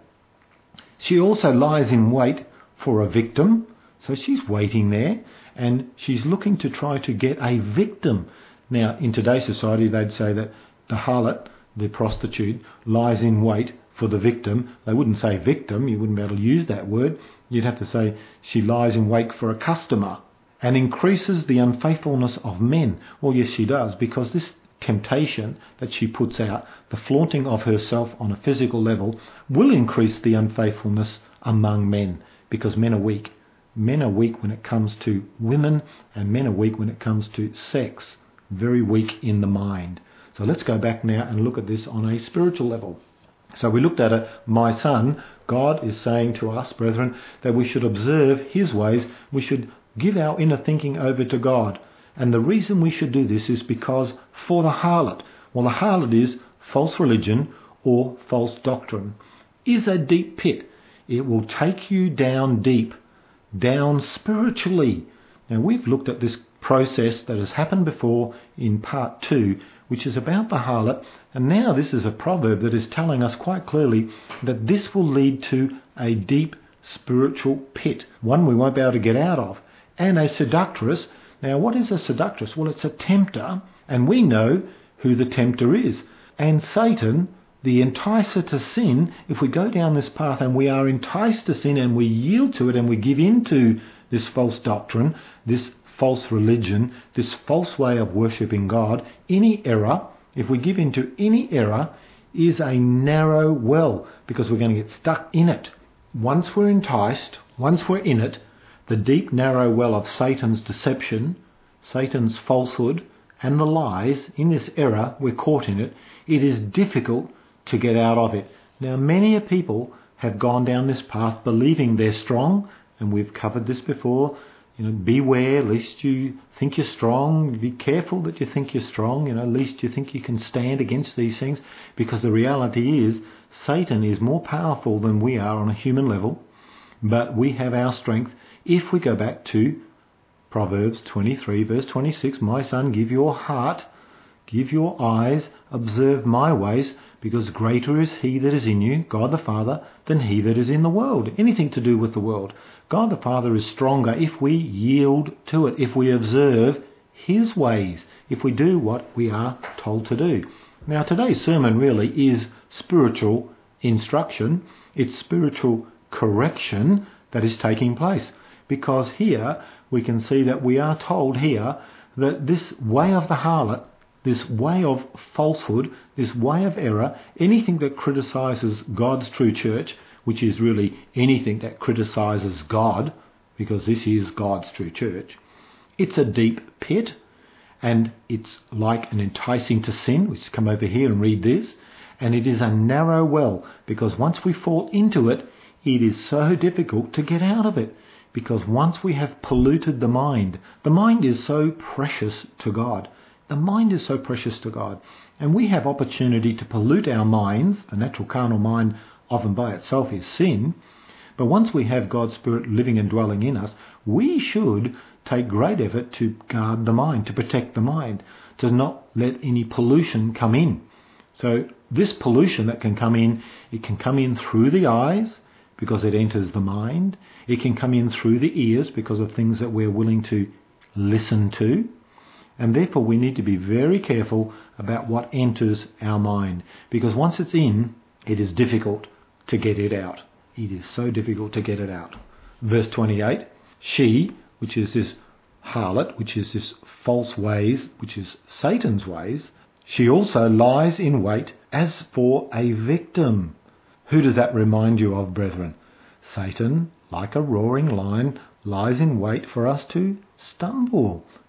She also lies in wait for a victim. So she's waiting there and she's looking to try to get a victim. Now, in today's society, they'd say that the harlot, the prostitute, lies in wait for the victim. They wouldn't say victim, you wouldn't be able to use that word. You'd have to say she lies in wait for a customer and increases the unfaithfulness of men. Well, yes, she does, because this temptation that she puts out, the flaunting of herself on a physical level, will increase the unfaithfulness among men, because men are weak. Men are weak when it comes to women, and men are weak when it comes to sex. Very weak in the mind. So let's go back now and look at this on a spiritual level. So we looked at it, my son, God is saying to us, brethren, that we should observe his ways, we should give our inner thinking over to God. And the reason we should do this is because for the harlot, well, the harlot is false religion or false doctrine, is a deep pit. It will take you down deep, down spiritually. Now, we've looked at this process that has happened before in part two, which is about the harlot, and now this is a proverb that is telling us quite clearly that this will lead to a deep spiritual pit, one we won't be able to get out of. And a seductress, now what is a seductress? Well, it's a tempter, and we know who the tempter is. And Satan, the enticer to sin, if we go down this path and we are enticed to sin and we yield to it and we give in to this false doctrine, this false religion, this false way of worshipping God, any error, if we give in to any error, is a narrow well, because we're going to get stuck in it. Once we're enticed, once we're in it, the deep narrow well of Satan's deception, Satan's falsehood, and the lies, in this error, we're caught in it, it is difficult to get out of it. Now, many a people have gone down this path believing they're strong, and we've covered this before. You know, beware lest you think you're strong. Be careful that you think you're strong. You know, lest you think you can stand against these things, because the reality is Satan is more powerful than we are on a human level, but we have our strength. If we go back to Proverbs twenty-three, verse twenty-six, my son, give your heart, give your eyes, observe my ways, because greater is he that is in you, God the Father, than he that is in the world. Anything to do with the world. God the Father is stronger if we yield to it, if we observe his ways, if we do what we are told to do. Now, today's sermon really is spiritual instruction. It's spiritual correction that is taking place, because here we can see that we are told here that this way of the harlot, this way of falsehood, this way of error, anything that criticises God's true church, which is really anything that criticises God, because this is God's true church, it's a deep pit, and it's like an enticing to sin, which come over here and read this, and it is a narrow well, because once we fall into it, it is so difficult to get out of it. Because once we have polluted the mind, the mind is so precious to God. The mind is so precious to God. And we have opportunity to pollute our minds. The natural carnal mind often by itself is sin. But once we have God's Spirit living and dwelling in us, we should take great effort to guard the mind, to protect the mind, to not let any pollution come in. So this pollution that can come in, it can come in through the eyes, because it enters the mind. It can come in through the ears because of things that we're willing to listen to. And therefore we need to be very careful about what enters our mind, because once it's in, it is difficult to get it out. It is so difficult to get it out. Verse twenty-eight, she, which is this harlot, which is this false ways, which is Satan's ways, she also lies in wait as for a victim. Who does that remind you of, brethren? Satan, like a roaring lion, lies in wait for us to stumble,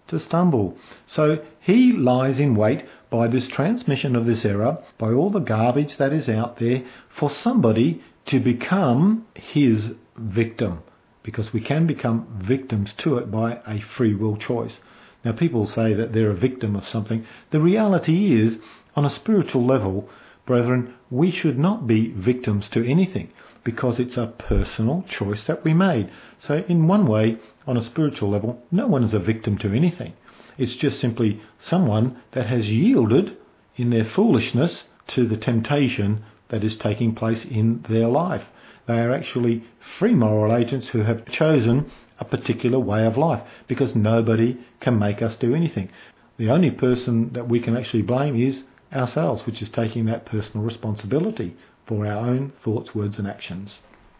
to stumble. So he lies in wait by this transmission of this error, by all the garbage that is out there, for somebody to become his victim, because we can become victims to it by a free will choice. Now, people say that they're a victim of something. The reality is, on a spiritual level, brethren, we should not be victims to anything, because it's a personal choice that we made. So in one way, on a spiritual level, no one is a victim to anything. It's just simply someone that has yielded in their foolishness to the temptation that is taking place in their life. They are actually free moral agents who have chosen a particular way of life, because nobody can make us do anything. The only person that we can actually blame is ourselves, which is taking that personal responsibility for our own thoughts, words and actions.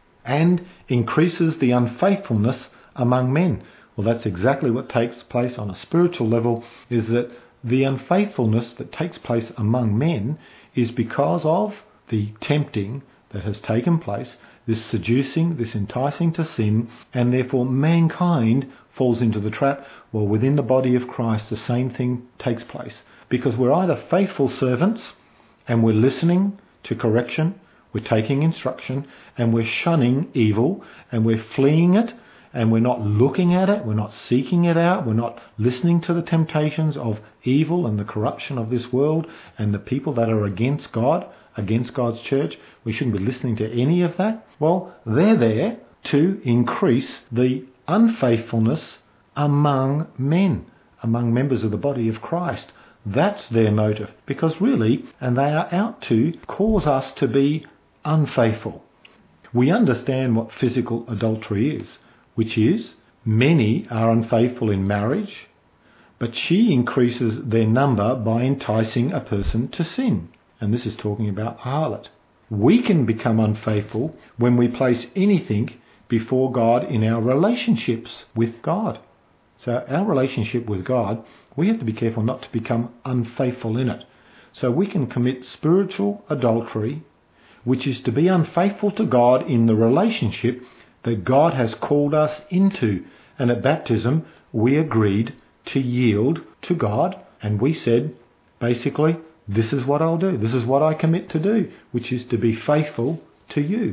And increases the unfaithfulness among men. Well, that's exactly what takes place on a spiritual level, is that the unfaithfulness that takes place among men is because of the tempting that has taken place, this seducing, this enticing to sin, and therefore mankind falls into the trap. Well, within the body of Christ, the same thing takes place, because we're either faithful servants and we're listening to correction, we're taking instruction, and we're shunning evil, and we're fleeing it, and we're not looking at it, we're not seeking it out, we're not listening to the temptations of evil and the corruption of this world and the people that are against God, against God's church. We shouldn't be listening to any of that. Well, they're there to increase the unfaithfulness among men, among members of the body of Christ. That's their motive, because really, and they are out to cause us to be unfaithful. We understand what physical adultery is, which is many are unfaithful in marriage, but she increases their number by enticing a person to sin. And this is talking about the harlot. We can become unfaithful when we place anything before God in our relationships with God. So our relationship with God, we have to be careful not to become unfaithful in it. So we can commit spiritual adultery, which is to be unfaithful to God in the relationship that God has called us into. And at baptism, we agreed to yield to God, and we said, basically, this is what I'll do. This is what I commit to do, which is to be faithful to you.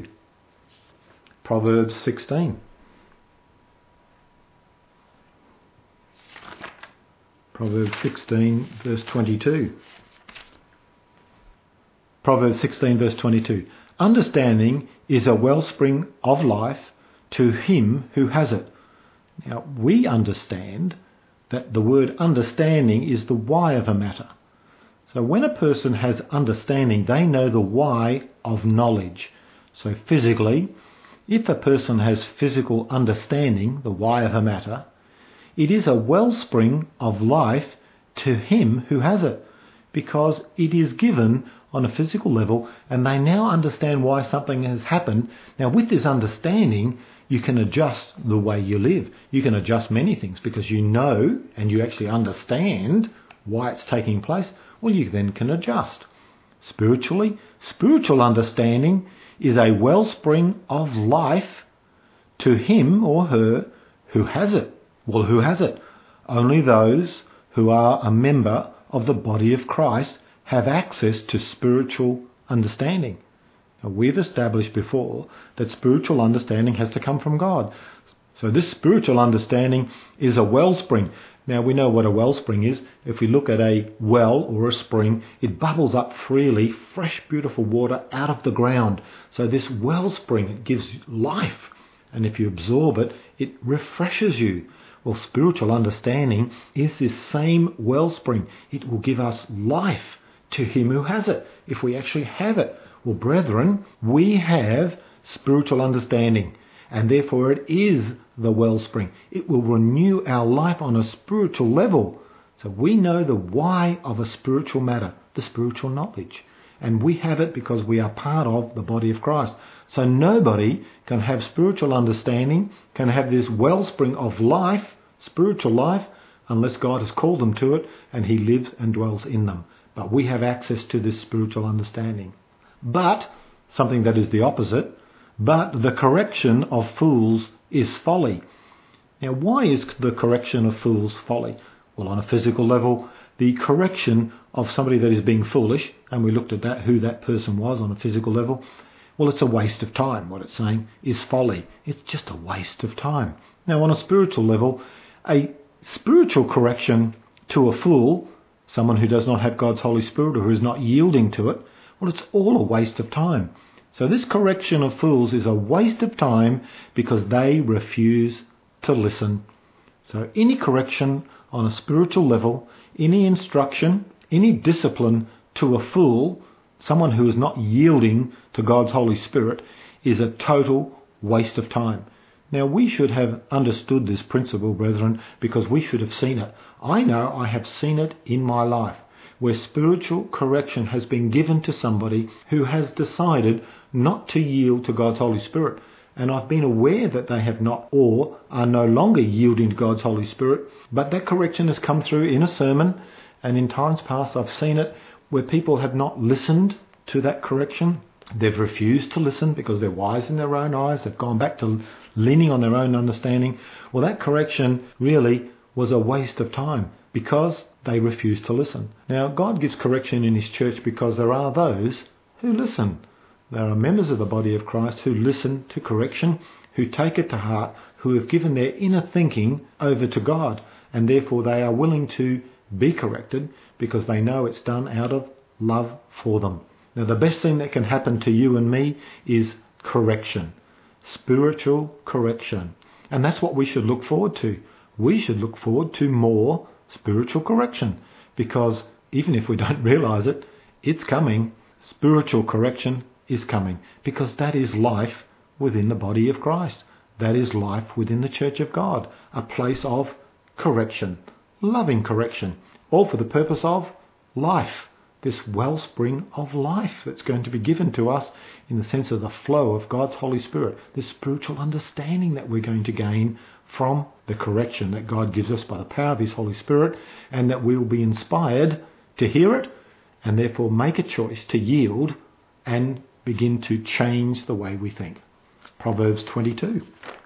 Proverbs sixteen. Proverbs sixteen, verse twenty-two. Proverbs sixteen, verse twenty-two. Understanding is a wellspring of life to him who has it. Now, we understand that the word understanding is the why of a matter. So when a person has understanding, they know the why of knowledge. So physically, if a person has physical understanding, the why of a matter, it is a wellspring of life to him who has it, because it is given on a physical level, and they now understand why something has happened. Now, with this understanding, you can adjust the way you live. You can adjust many things because you know and you actually understand why it's taking place. Well, you then can adjust. Spiritually, spiritual understanding is a wellspring of life to him or her who has it. Well, who has it? Only those who are a member of the body of Christ have access to spiritual understanding. Now, we've established before that spiritual understanding has to come from God. So this spiritual understanding is a wellspring. Now, we know what a wellspring is. If we look at a well or a spring, it bubbles up freely, fresh, beautiful water out of the ground. So this wellspring, it gives life. And if you absorb it, it refreshes you. Well, spiritual understanding is this same wellspring. It will give us life to him who has it, if we actually have it. Well, brethren, we have spiritual understanding, and therefore it is the wellspring. It will renew our life on a spiritual level. So we know the why of a spiritual matter, the spiritual knowledge. And we have it because we are part of the body of Christ. So nobody can have spiritual understanding, can have this wellspring of life, spiritual life, unless God has called them to it and he lives and dwells in them. But we have access to this spiritual understanding. But, something that is the opposite, but the correction of fools is folly. Now, why is the correction of fools folly? Well, on a physical level, the correction of somebody that is being foolish, and we looked at that, who that person was on a physical level, well, it's a waste of time. What it's saying is folly. It's just a waste of time. Now, on a spiritual level, a spiritual correction to a fool, someone who does not have God's Holy Spirit or who is not yielding to it, well, it's all a waste of time. So this correction of fools is a waste of time because they refuse to listen. So any correction on a spiritual level, any instruction, any discipline to a fool, someone who is not yielding to God's Holy Spirit, is a total waste of time. Now, we should have understood this principle, brethren, because we should have seen it. I know I have seen it in my life, where spiritual correction has been given to somebody who has decided not to yield to God's Holy Spirit. And I've been aware that they have not or are no longer yielding to God's Holy Spirit, but that correction has come through in a sermon, and in times past I've seen it where people have not listened to that correction. They've refused to listen because they're wise in their own eyes. They've gone back to leaning on their own understanding. Well, that correction really was a waste of time because they refused to listen. Now, God gives correction in his church because there are those who listen. There are members of the body of Christ who listen to correction, who take it to heart, who have given their inner thinking over to God, and therefore they are willing to be corrected because they know it's done out of love for them. Now, the best thing that can happen to you and me is correction, spiritual correction. And that's what we should look forward to. We should look forward to more spiritual correction because even if we don't realize it, it's coming. Spiritual correction is coming because that is life within the body of Christ. That is life within the church of God, a place of correction, loving correction, all for the purpose of life. This wellspring of life that's going to be given to us in the sense of the flow of God's Holy Spirit, this spiritual understanding that we're going to gain from the correction that God gives us by the power of his Holy Spirit, and that we will be inspired to hear it and therefore make a choice to yield and begin to change the way we think. Proverbs twenty-two.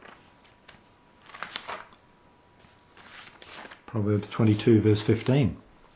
Proverbs twenty-two verse fifteen.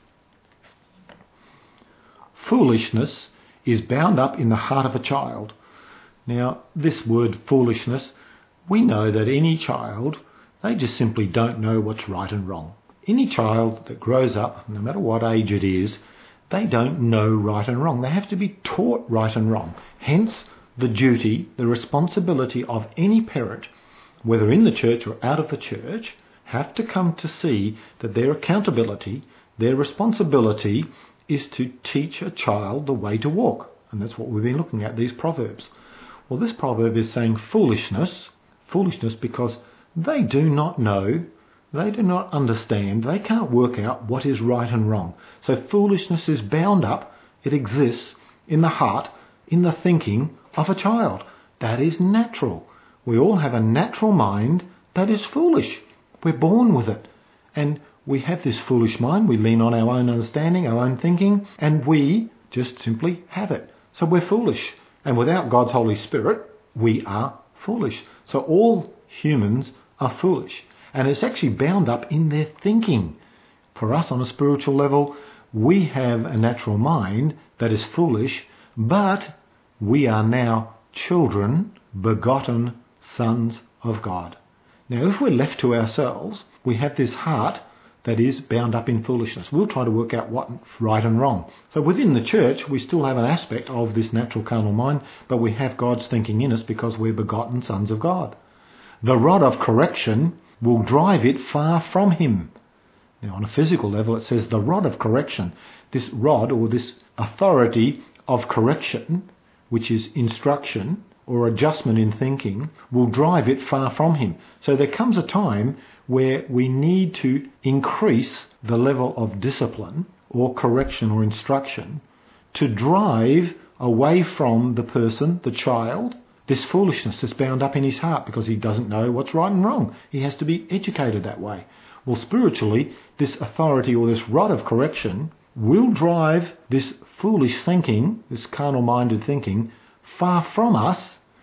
Foolishness is bound up in the heart of a child. Now, this word foolishness, we know that any child, they just simply don't know what's right and wrong. Any child that grows up, no matter what age it is, they don't know right and wrong. They have to be taught right and wrong. Hence, the duty, the responsibility of any parent, whether in the church or out of the church, have to come to see that their accountability, their responsibility is to teach a child the way to walk. And that's what we've been looking at, these proverbs. Well, this proverb is saying foolishness, foolishness because they do not know, they do not understand, they can't work out what is right and wrong. So foolishness is bound up, it exists in the heart, in the thinking of a child. That is natural. We all have a natural mind that is foolish. We're born with it. And we have this foolish mind, we lean on our own understanding, our own thinking, and we just simply have it. So we're foolish. And without God's Holy Spirit, we are foolish. So all humans are foolish. And it's actually bound up in their thinking. For us on a spiritual level, we have a natural mind that is foolish, but we are now children, begotten sons of God. Now, if we're left to ourselves, we have this heart that is bound up in foolishness. We'll try to work out what's right and wrong. So within the church, we still have an aspect of this natural carnal mind, but we have God's thinking in us because we're begotten sons of God. The rod of correction will drive it far from him. Now, on a physical level, it says the rod of correction. This rod, or this authority of correction, which is instruction or adjustment in thinking, will drive it far from him. So there comes a time where we need to increase the level of discipline or correction or instruction to drive away from the person, the child, this foolishness that's bound up in his heart because he doesn't know what's right and wrong. He has to be educated that way. Well, spiritually, this authority or this rod of correction will drive this foolish thinking, this carnal-minded thinking, far from us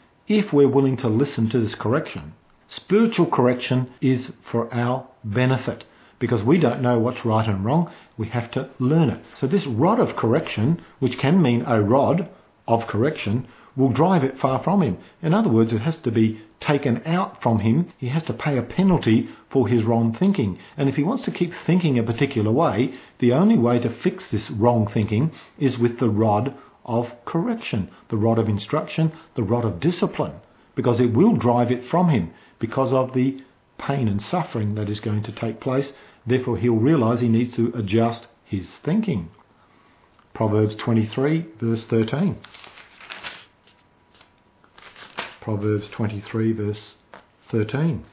if we're willing to listen to this correction. Spiritual correction is for our benefit because we don't know what's right and wrong. We have to learn it. So this rod of correction, which can mean a rod of correction, will drive it far from him. In other words, it has to be taken out from him. He has to pay a penalty for his wrong thinking. And if he wants to keep thinking a particular way, the only way to fix this wrong thinking is with the rod of correction, the rod of instruction, the rod of discipline, because it will drive it from him because of the pain and suffering that is going to take place. Therefore, he'll realise he needs to adjust his thinking. Proverbs twenty-three, verse thirteen. Proverbs twenty-three, verse thirteen.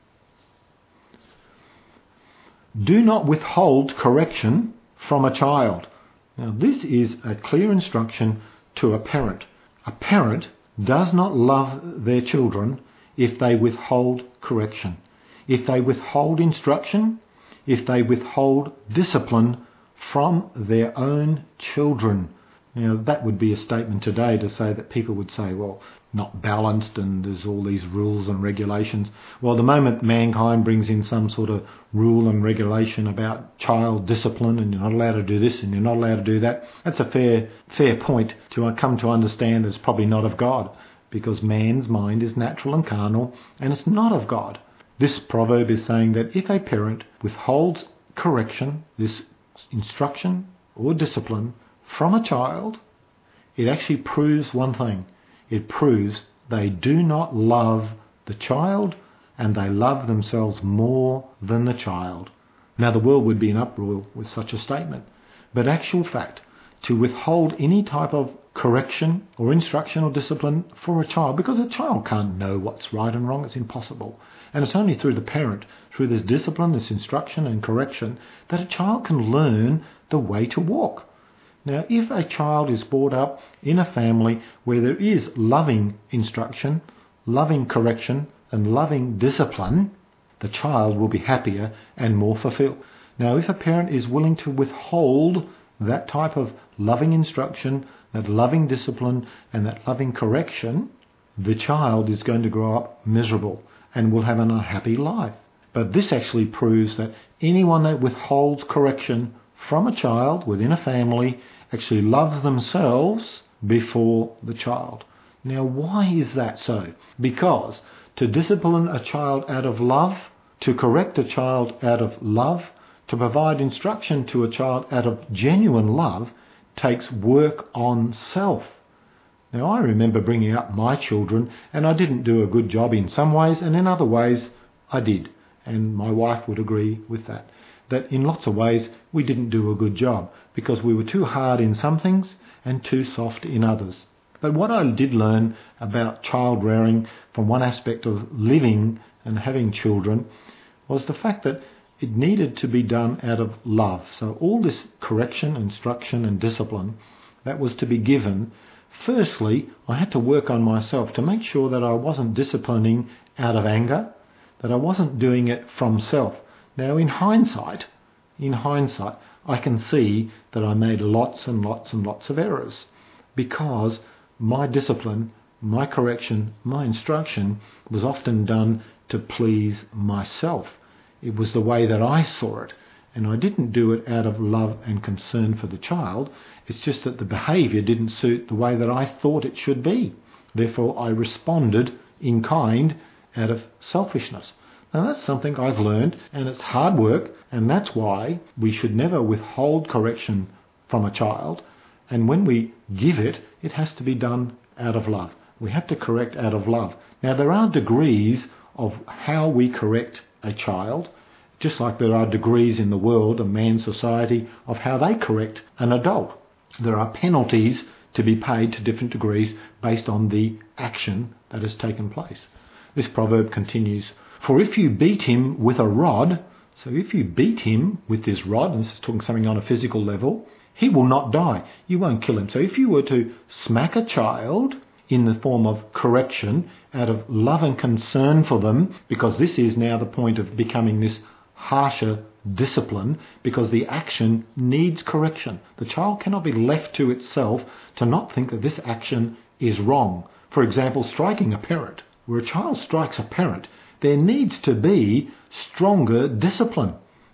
Do not withhold correction from a child. Now, this is a clear instruction to a parent. A parent does not love their children if they withhold correction, if they withhold instruction, if they withhold discipline from their own children. Now, that would be a statement today to say that people would say, well, not balanced and there's all these rules and regulations. Well, the moment mankind brings in some sort of rule and regulation about child discipline and you're not allowed to do this and you're not allowed to do that, that's a fair fair point to come to understand that it's probably not of God, because man's mind is natural and carnal and it's not of God. This proverb is saying that if a parent withholds correction, this instruction or discipline from a child, it actually proves one thing. It proves they do not love the child and they love themselves more than the child. Now, the world would be in uproar with such a statement. But actual fact, to withhold any type of correction or instruction or discipline for a child, because a child can't know what's right and wrong, it's impossible. And it's only through the parent, through this discipline, this instruction and correction, that a child can learn the way to walk. Now, if a child is brought up in a family where there is loving instruction, loving correction, and loving discipline, the child will be happier and more fulfilled. Now, if a parent is willing to withhold that type of loving instruction, that loving discipline, and that loving correction, the child is going to grow up miserable and will have an unhappy life. But this actually proves that anyone that withholds correction from a child within a family actually loves themselves before the child. Now, why is that so? Because to discipline a child out of love, to correct a child out of love, to provide instruction to a child out of genuine love takes work on self. Now, I remember bringing up my children and I didn't do a good job in some ways, and in other ways I did. And my wife would agree with that. That in lots of ways we didn't do a good job because we were too hard in some things and too soft in others. But what I did learn about child rearing from one aspect of living and having children was the fact that it needed to be done out of love. So all this correction, instruction and discipline that was to be given, firstly, I had to work on myself to make sure that I wasn't disciplining out of anger, that I wasn't doing it from self. Now, in hindsight, in hindsight, I can see that I made lots and lots and lots of errors because my discipline, my correction, my instruction was often done to please myself. It was the way that I saw it, and I didn't do it out of love and concern for the child. It's just that the behaviour didn't suit the way that I thought it should be. Therefore, I responded in kind out of selfishness. Now, that's something I've learned, and it's hard work, and that's why we should never withhold correction from a child. And when we give it, it has to be done out of love. We have to correct out of love. Now, there are degrees of how we correct a child, just like there are degrees in the world and man's society of how they correct an adult. There are penalties to be paid to different degrees based on the action that has taken place. This proverb continues, "For if you beat him with a rod," so if you beat him with this rod, and this is talking something on a physical level, "he will not die." You won't kill him. So if you were to smack a child in the form of correction out of love and concern for them, because this is now the point of becoming this harsher discipline, because the action needs correction. The child cannot be left to itself to not think that this action is wrong. For example, striking a parent. Where a child strikes a parent, there needs to be stronger discipline.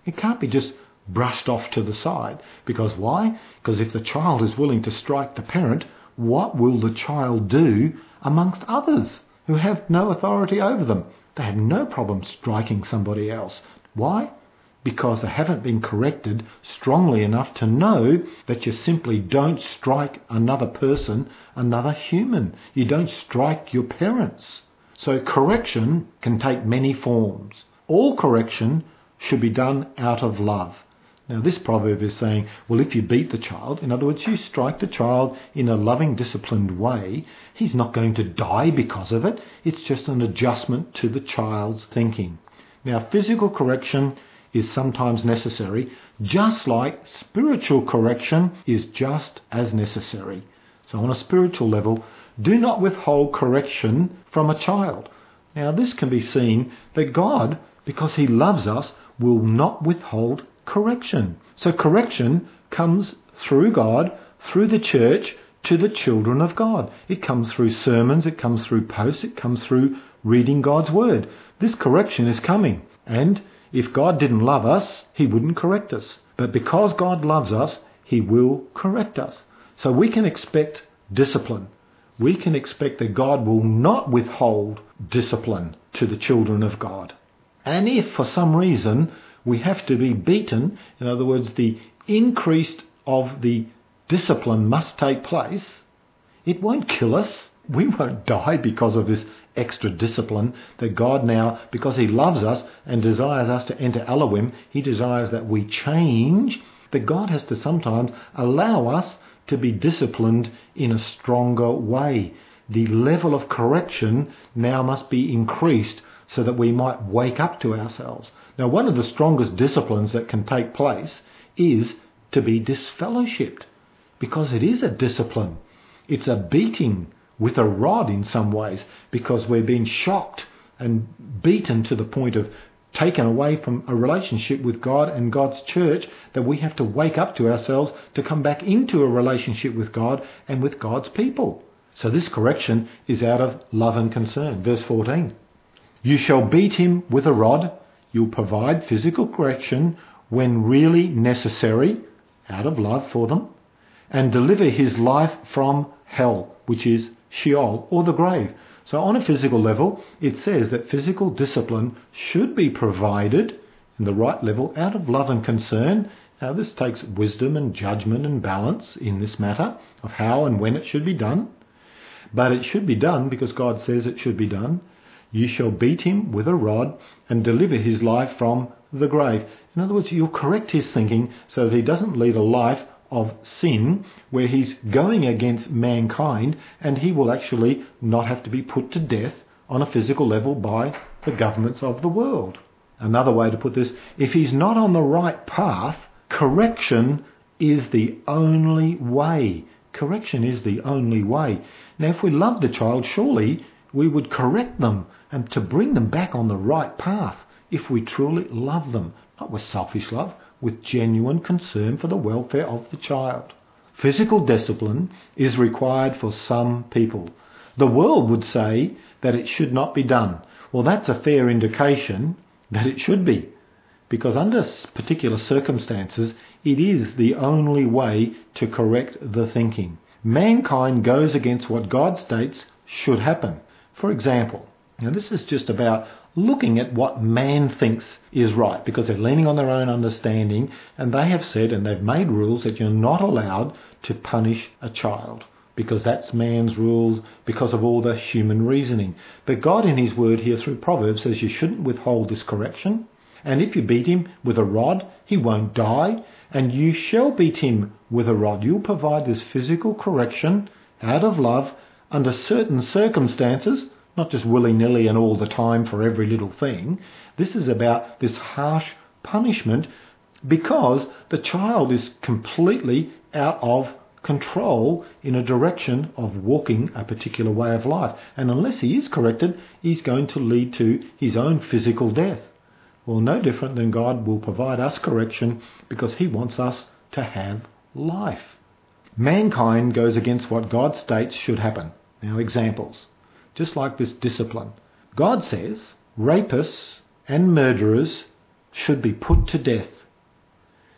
It can't be just brushed off to the side. Because why? Because if the child is willing to strike the parent, what will the child do amongst others who have no authority over them? They have no problem striking somebody else. Why? Because they haven't been corrected strongly enough to know that you simply don't strike another person, another human. You don't strike your parents. So correction can take many forms. All correction should be done out of love. Now this proverb is saying, well, if you beat the child, in other words, you strike the child in a loving, disciplined way, he's not going to die because of it. It's just an adjustment to the child's thinking. Now physical correction is sometimes necessary, just like spiritual correction is just as necessary. So on a spiritual level, do not withhold correction from a child. Now this can be seen that God, because he loves us, will not withhold correction. So correction comes through God, through the church, to the children of God. It comes through sermons, it comes through posts, it comes through reading God's word. This correction is coming. And if God didn't love us, he wouldn't correct us. But because God loves us, he will correct us. So we can expect discipline. We can expect that God will not withhold discipline to the children of God. And if for some reason we have to be beaten, in other words, the increase of the discipline must take place, it won't kill us. We won't die because of this extra discipline that God now, because he loves us and desires us to enter Elohim, he desires that we change, that God has to sometimes allow us to be disciplined in a stronger way. The level of correction now must be increased so that we might wake up to ourselves. Now, one of the strongest disciplines that can take place is to be disfellowshipped, because it is a discipline. It's a beating with a rod in some ways, because we're being shocked and beaten to the point of taken away from a relationship with God and God's church, that we have to wake up to ourselves to come back into a relationship with God and with God's people. So this correction is out of love and concern. Verse fourteen. You shall beat him with a rod. You'll provide physical correction when really necessary, out of love for them, and deliver his life from hell, which is Sheol, or the grave. So on a physical level, it says that physical discipline should be provided in the right level out of love and concern. Now this takes wisdom and judgment and balance in this matter of how and when it should be done. But it should be done because God says it should be done. You shall beat him with a rod and deliver his life from the grave. In other words, you'll correct his thinking so that he doesn't lead a life of sin where he's going against mankind, and he will actually not have to be put to death on a physical level by the governments of the world. Another way to put this, if he's not on the right path, correction is the only way. Correction is the only way. Now, if we love the child, surely we would correct them and to bring them back on the right path if we truly love them, not with selfish love, with genuine concern for the welfare of the child. Physical discipline is required for some people. The world would say that it should not be done. Well, that's a fair indication that it should be, because under particular circumstances, it is the only way to correct the thinking. Mankind goes against what God states should happen. For example, now this is just about looking at what man thinks is right, because they're leaning on their own understanding, and they have said and they've made rules that you're not allowed to punish a child, because that's man's rules, because of all the human reasoning. But God in his word here through Proverbs says you shouldn't withhold this correction, and if you beat him with a rod, he won't die, and you shall beat him with a rod. You'll provide this physical correction out of love under certain circumstances, not just willy-nilly and all the time for every little thing. This is about this harsh punishment because the child is completely out of control in a direction of walking a particular way of life. And unless he is corrected, he's going to lead to his own physical death. Well, no different than God will provide us correction because he wants us to have life. Mankind goes against what God states should happen. Now, examples. Just like this discipline. God says rapists and murderers should be put to death.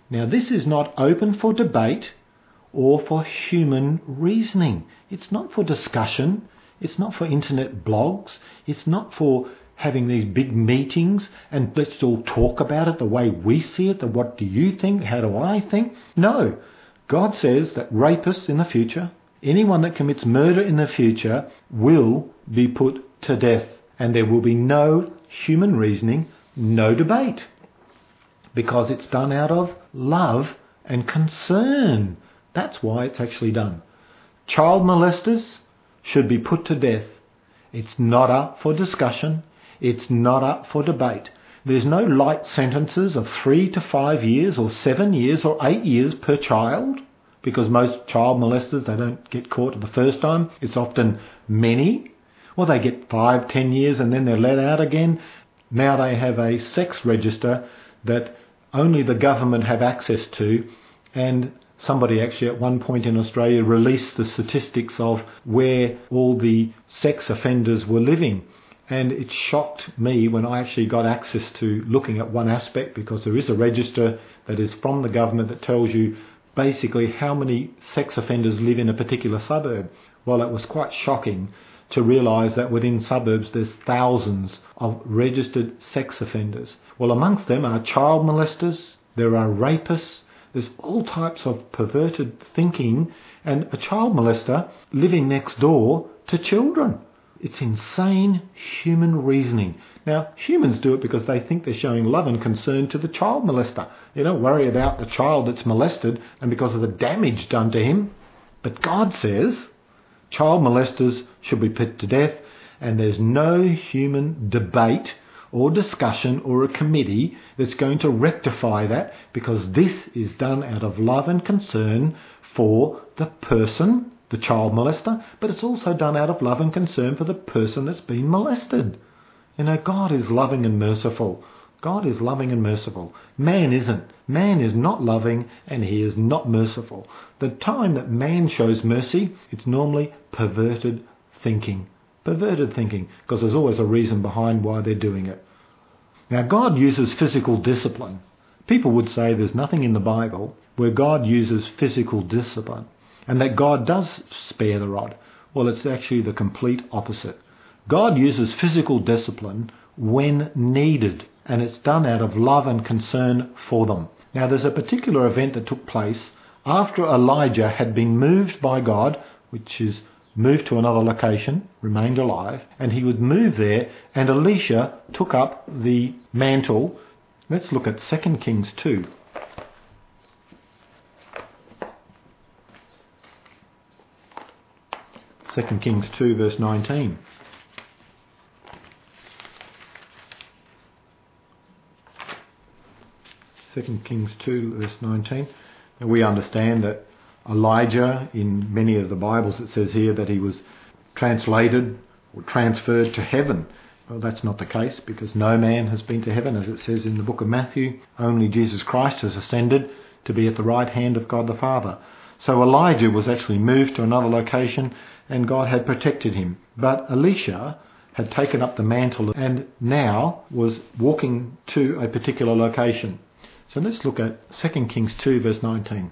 Now this is not open for debate or for human reasoning. It's not for discussion. It's not for internet blogs. It's not for having these big meetings and let's all talk about it the way we see it. The what do you think? How do I think? No. God says that rapists in the future, anyone that commits murder in the future, will be put to death. And there will be no human reasoning, no debate. Because it's done out of love and concern. That's why it's actually done. Child molesters should be put to death. It's not up for discussion. It's not up for debate. There's no light sentences of three to five years or seven years or eight years per child, because most child molesters, they don't get caught the first time. It's often many. Well, they get five, ten years and then they're let out again. Now they have a sex register that only the government have access to, and somebody actually at one point in Australia released the statistics of where all the sex offenders were living. And it shocked me when I actually got access to looking at one aspect, because there is a register that is from the government that tells you basically how many sex offenders live in a particular suburb. Well, it was quite shocking to realise that within suburbs there's thousands of registered sex offenders. Well, amongst them are child molesters, there are rapists, there's all types of perverted thinking, and a child molester living next door to children. It's insane human reasoning. Now, humans do it because they think they're showing love and concern to the child molester. You don't worry about the child that's molested and because of the damage done to him. But God says child molesters should be put to death, and there's no human debate or discussion or a committee that's going to rectify that, because this is done out of love and concern for the person, the child molester, but it's also done out of love and concern for the person that's been molested. You know, God is loving and merciful. God is loving and merciful. Man isn't. Man is not loving and he is not merciful. The time that man shows mercy, it's normally perverted thinking. Perverted thinking, because there's always a reason behind why they're doing it. Now, God uses physical discipline. People would say there's nothing in the Bible where God uses physical discipline, and that God does spare the rod. Well, it's actually the complete opposite. God uses physical discipline when needed, and it's done out of love and concern for them. Now, there's a particular event that took place after Elijah had been moved by God, which is moved to another location, remained alive, and he would move there, and Elisha took up the mantle. Let's look at Second Kings two. Second Kings two verse nineteen. Second Kings two verse nineteen. And we understand that Elijah, in many of the Bibles it says here that he was translated or transferred to heaven. Well, that's not the case, because no man has been to heaven, as it says in the book of Matthew. Only Jesus Christ has ascended to be at the right hand of God the Father. So Elijah was actually moved to another location, and God had protected him. But Elisha had taken up the mantle and now was walking to a particular location. So let's look at Second Kings two verse nineteen.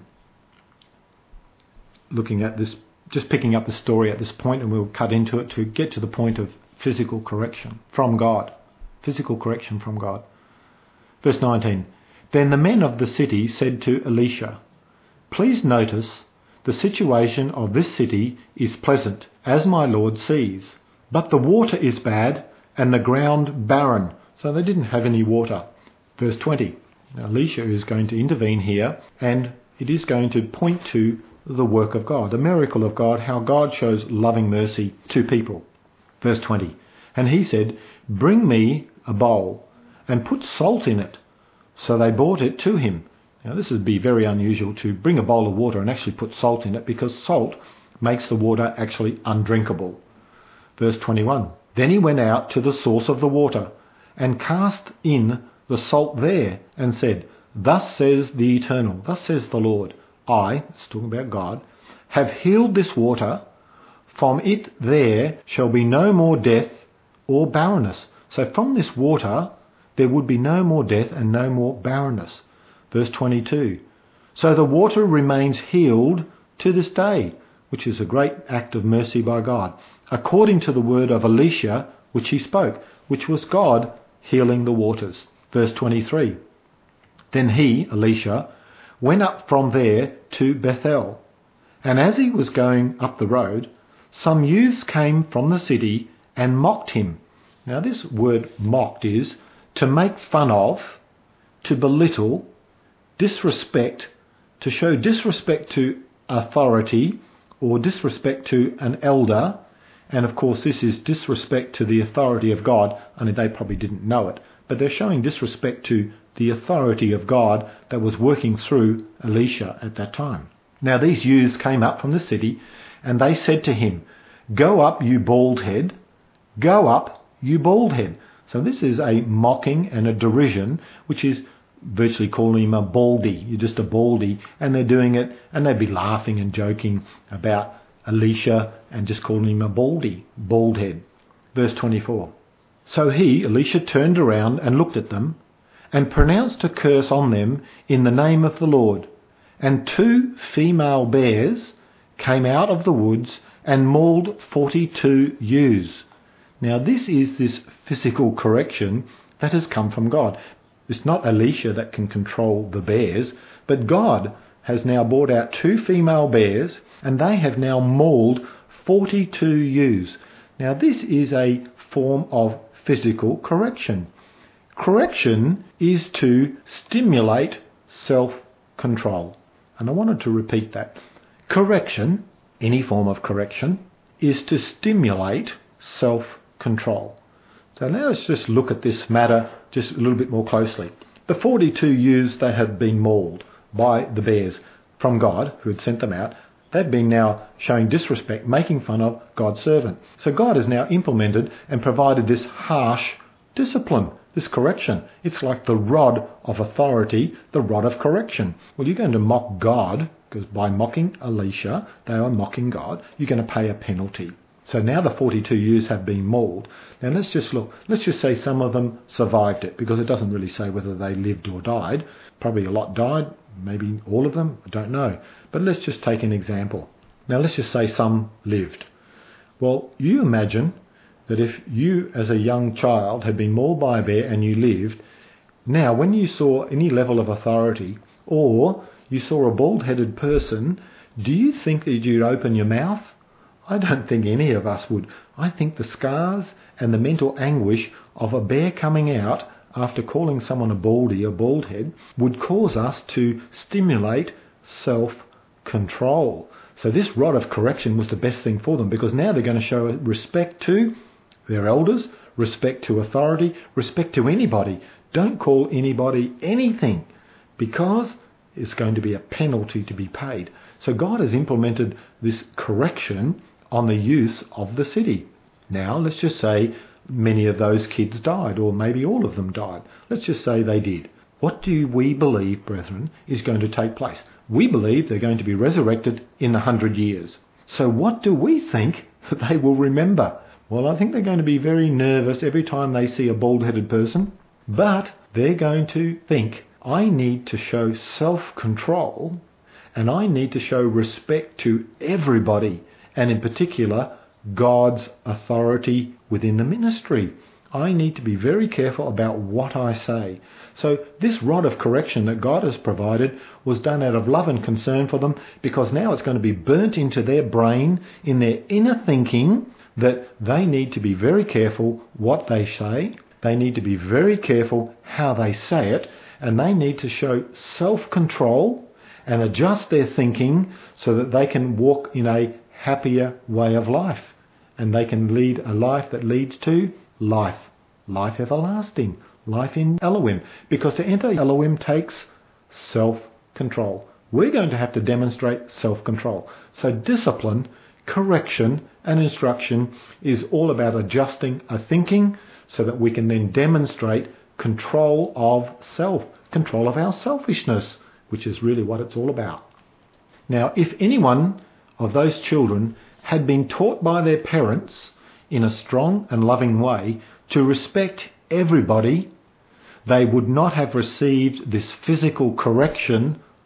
Looking at this, just picking up the story at this point, and we'll cut into it to get to the point of physical correction from God. Physical correction from God. Verse nineteen. Then the men of the city said to Elisha, "Please notice, the situation of this city is pleasant, as my Lord sees, but the water is bad and the ground barren." So they didn't have any water. Verse twenty. Now Elisha is going to intervene here, and it is going to point to the work of God, the miracle of God, how God shows loving mercy to people. Verse twenty. And he said, "Bring me a bowl and put salt in it." So they brought it to him. Now this would be very unusual, to bring a bowl of water and actually put salt in it, because salt makes the water actually undrinkable. Verse twenty-one. Then he went out to the source of the water and cast in the salt there and said, "Thus says the Eternal, thus says the Lord, I," it's talking about God, "have healed this water. From it there shall be no more death or barrenness." So from this water there would be no more death and no more barrenness. Verse twenty-two. So the water remains healed to this day, which is a great act of mercy by God, according to the word of Elisha, which he spoke, which was God healing the waters. Verse twenty-three. Then he, Elisha, went up from there to Bethel. And as he was going up the road, some youths came from the city and mocked him. Now this word mocked is to make fun of, to belittle, disrespect, to show disrespect to authority or disrespect to an elder. And of course this is disrespect to the authority of God, only they probably didn't know it. But they're showing disrespect to the authority of God that was working through Elisha at that time. Now these youths came up from the city, and they said to him, "Go up, you bald head. Go up, you bald head." So this is a mocking and a derision, which is virtually calling him a baldy. You're just a baldy. And they're doing it, and they'd be laughing and joking about Elisha and just calling him a baldy, bald head. Verse twenty-four. So he, Elisha, turned around and looked at them and pronounced a curse on them in the name of the Lord. And two female bears came out of the woods and mauled forty-two ewes. Now this is this physical correction that has come from God. It's not Elisha that can control the bears, but God has now brought out two female bears, and they have now mauled forty-two ewes. Now this is a form of physical correction. Correction is to stimulate self-control. And I wanted to repeat that. Correction, any form of correction, is to stimulate self-control. So now let's just look at this matter just a little bit more closely. The forty-two ewes that had been mauled by the bears from God, who had sent them out, they've been now showing disrespect, making fun of God's servant. So God has now implemented and provided this harsh discipline, this correction. It's like the rod of authority, the rod of correction. Well, you're going to mock God, because by mocking Elisha, they are mocking God. You're going to pay a penalty. So now the forty-two ewes have been mauled. Now let's just look. Let's just say some of them survived it, because it doesn't really say whether they lived or died. Probably a lot died, maybe all of them, I don't know. But let's just take an example. Now let's just say some lived. Well, you imagine that if you as a young child had been mauled by a bear and you lived, now when you saw any level of authority or you saw a bald-headed person, do you think that you'd open your mouth? I don't think any of us would. I think the scars and the mental anguish of a bear coming out after calling someone a baldy, a bald head, would cause us to stimulate self-control. So this rod of correction was the best thing for them, because now they're going to show respect to their elders, respect to authority, respect to anybody. Don't call anybody anything, because it's going to be a penalty to be paid. So God has implemented this correction on the use of the city. Now let's just say many of those kids died, or maybe all of them died. Let's just say they did. What do we believe, brethren, is going to take place? We believe they're going to be resurrected in a hundred years. So what do we think that they will remember? Well, I think they're going to be very nervous every time they see a bald-headed person, but they're going to think, I need to show self-control, and I need to show respect to everybody, and in particular, God's authority within the ministry. I need to be very careful about what I say. So this rod of correction that God has provided was done out of love and concern for them, because now it's going to be burnt into their brain, in their inner thinking, that they need to be very careful what they say. They need to be very careful how they say it, and they need to show self-control and adjust their thinking so that they can walk in a happier way of life, and they can lead a life that leads to life, life everlasting, life in Elohim, because to enter Elohim takes self-control. We're going to have to demonstrate self-control. So discipline, correction and instruction is all about adjusting a thinking so that we can then demonstrate control of self, control of our selfishness, which is really what it's all about. Now, if any one of those children had been taught by their parents in a strong and loving way to respect everybody, they would not have received this physical correction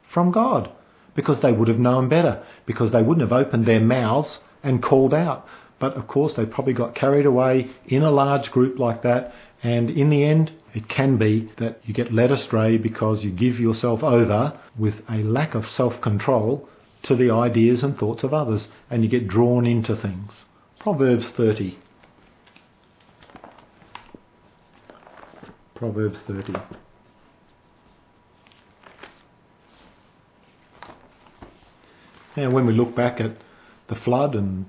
from God, because they would have known better, because they wouldn't have opened their mouths and called out. But of course they probably got carried away in a large group like that, and in the end it can be that you get led astray because you give yourself over with a lack of self-control to the ideas and thoughts of others, and you get drawn into things. Proverbs thirty. Proverbs thirty. Now when we look back at the flood and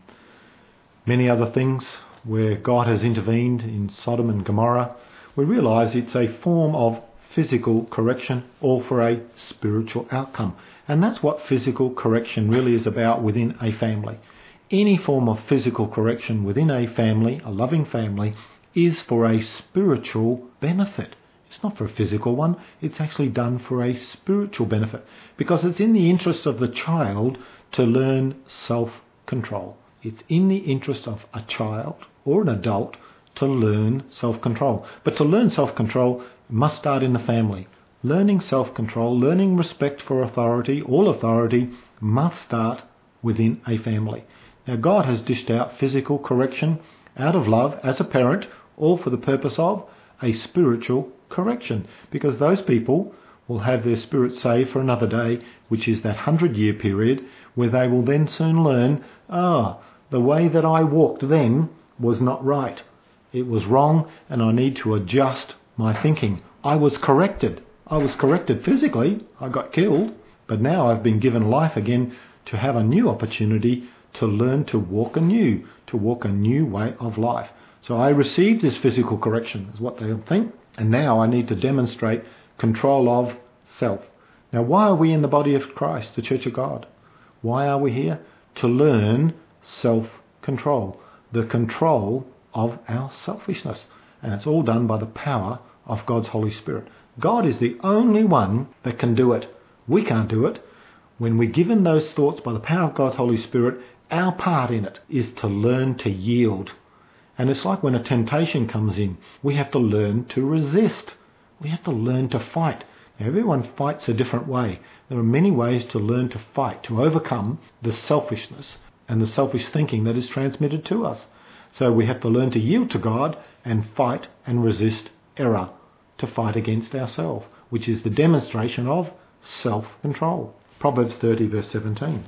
many other things where God has intervened in Sodom and Gomorrah, we realise it's a form of physical correction, all for a spiritual outcome. And that's what physical correction really is about within a family. Any form of physical correction within a family, a loving family, is for a spiritual benefit. It's not for a physical one, it's actually done for a spiritual benefit, because it's in the interest of the child to learn self-control. It's in the interest of a child or an adult to learn self-control. But to learn self-control must start in the family. Learning self-control, learning respect for authority, all authority, must start within a family. Now God has dished out physical correction out of love as a parent, all for the purpose of a spiritual correction, because those people will have their spirit saved for another day, which is that hundred-year period where they will then soon learn, ah, the way that I walked then was not right. It was wrong, and I need to adjust my thinking. I was corrected. I was corrected physically. I got killed. But now I've been given life again to have a new opportunity to learn to walk anew, to walk a new way of life. So I received this physical correction, is what they'll think, and now I need to demonstrate control of self. Now why are we in the body of Christ, the Church of God? Why are we here? To learn self-control, the control of our selfishness. And it's all done by the power of God's Holy Spirit. God is the only one that can do it. We can't do it. When we're given those thoughts by the power of God's Holy Spirit, our part in it is to learn to yield. And it's like when a temptation comes in, we have to learn to resist. We have to learn to fight. Now, everyone fights a different way. There are many ways to learn to fight, to overcome the selfishness and the selfish thinking that is transmitted to us. So we have to learn to yield to God and fight and resist error, to fight against ourselves, which is the demonstration of self-control. Proverbs thirty verse seventeen.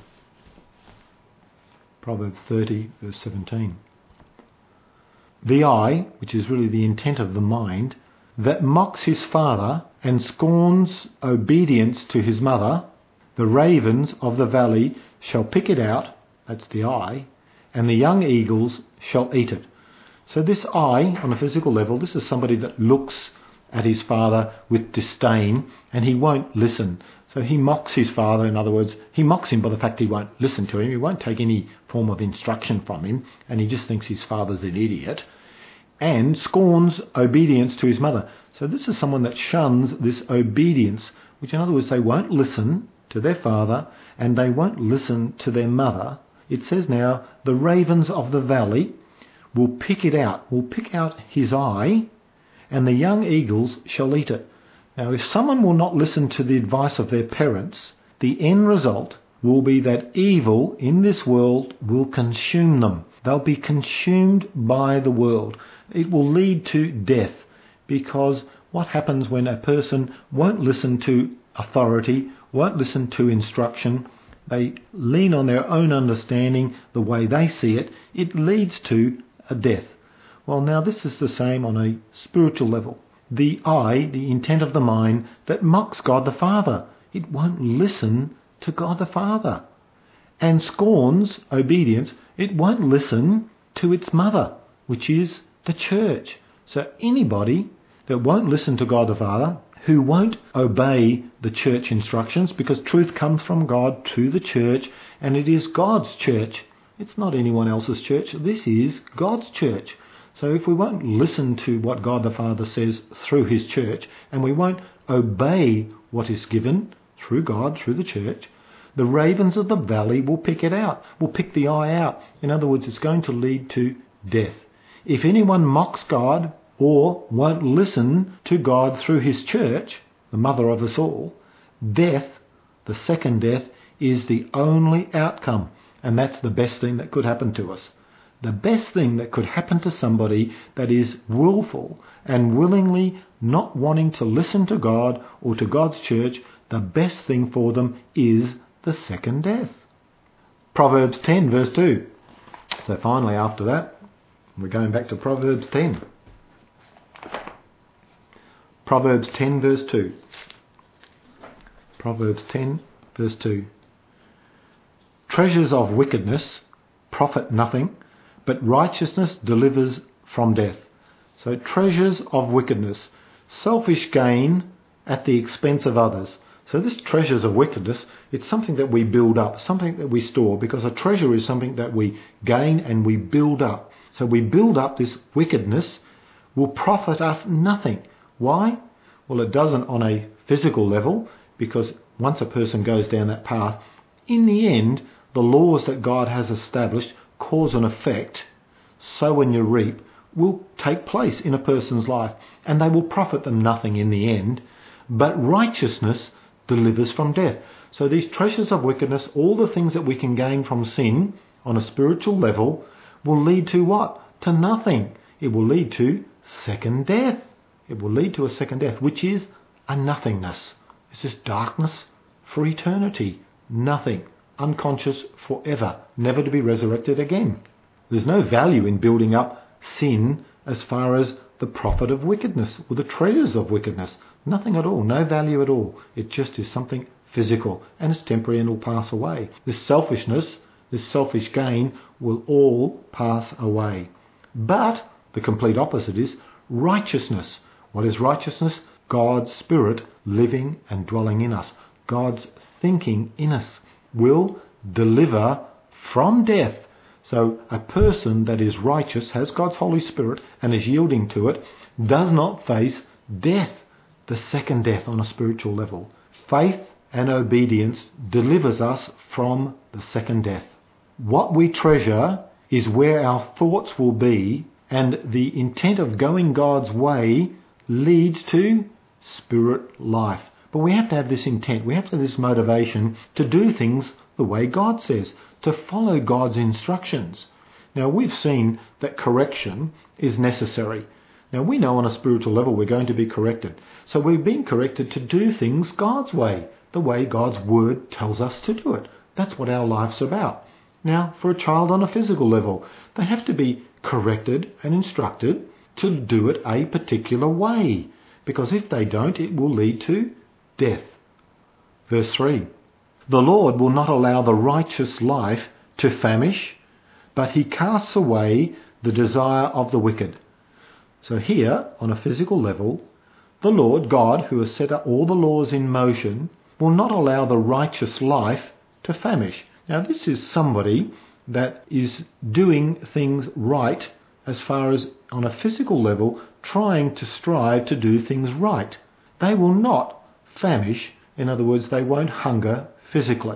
Proverbs thirty verse seventeen. The eye, which is really the intent of the mind, that mocks his father and scorns obedience to his mother, the ravens of the valley shall pick it out, that's the eye, and the young eagles shall eat it. So this eye, on a physical level, this is somebody that looks at his father with disdain, and he won't listen. So he mocks his father. In other words, he mocks him by the fact he won't listen to him. He won't take any form of instruction from him, and he just thinks his father's an idiot, and scorns obedience to his mother. So this is someone that shuns this obedience, which in other words, they won't listen to their father, and they won't listen to their mother. It says now, the ravens of the valley will pick it out, will pick out his eye, and the young eagles shall eat it. Now, if someone will not listen to the advice of their parents, the end result will be that evil in this world will consume them. They'll be consumed by the world. It will lead to death, because what happens when a person won't listen to authority, won't listen to instruction, they lean on their own understanding, the way they see it, it leads to a death. Well, now this is the same on a spiritual level. The eye, the intent of the mind, that mocks God the Father. It won't listen to God the Father. And scorns obedience. It won't listen to its mother, which is the church. So anybody that won't listen to God the Father, who won't obey the church instructions, because truth comes from God to the church, and it is God's church. It's not anyone else's church. This is God's church. So if we won't listen to what God the Father says through his church, and we won't obey what is given through God, through the church, the ravens of the valley will pick it out, will pick the eye out. In other words, it's going to lead to death. If anyone mocks God or won't listen to God through his church, the mother of us all, death The second death is the only outcome, and that's the best thing that could happen to us. The best thing that could happen to somebody that is willful and willingly not wanting to listen to God or to God's church, the best thing for them is the second death. Proverbs ten verse two. So finally after that, we're going back to Proverbs ten. Proverbs ten verse two. Proverbs ten verse two. Treasures of wickedness profit nothing, but righteousness delivers from death. So treasures of wickedness, selfish gain at the expense of others. So this treasures of wickedness, it's something that we build up, something that we store, because a treasure is something that we gain and we build up. So we build up this wickedness, will profit us nothing. Why? Well, it doesn't on a physical level, because once a person goes down that path, in the end, the laws that God has established, cause and effect, sow and you reap, will take place in a person's life, and they will profit them nothing in the end. But righteousness delivers from death. So these treasures of wickedness, all the things that we can gain from sin on a spiritual level, will lead to what? To nothing. It will lead to second death. It will lead to a second death, which is a nothingness. It's just darkness for eternity. Nothing. Unconscious forever. Never to be resurrected again. There's no value in building up sin as far as the profit of wickedness or the treasures of wickedness. Nothing at all. No value at all. It just is something physical, and it's temporary and will pass away. This selfishness, this selfish gain will all pass away. But the complete opposite is righteousness. What is righteousness? God's Spirit living and dwelling in us. God's thinking in us will deliver from death. So a person that is righteous, has God's Holy Spirit and is yielding to it, does not face death, the second death on a spiritual level. Faith and obedience delivers us from the second death. What we treasure is where our thoughts will be, and the intent of going God's way leads to spirit life. But we have to have this intent, we have to have this motivation to do things the way God says, to follow God's instructions. Now we've seen that correction is necessary. Now we know on a spiritual level we're going to be corrected. So we're being corrected to do things God's way, the way God's word tells us to do it. That's what our life's about. Now for a child on a physical level, they have to be corrected and instructed to do it a particular way, because if they don't, it will lead to death. Verse three. The Lord will not allow the righteous life to famish, but he casts away the desire of the wicked. So here, on a physical level, the Lord, God, who has set up all the laws in motion, will not allow the righteous life to famish. Now this is somebody that is doing things right as far as on a physical level, trying to strive to do things right. They will not famish, in other words, they won't hunger physically.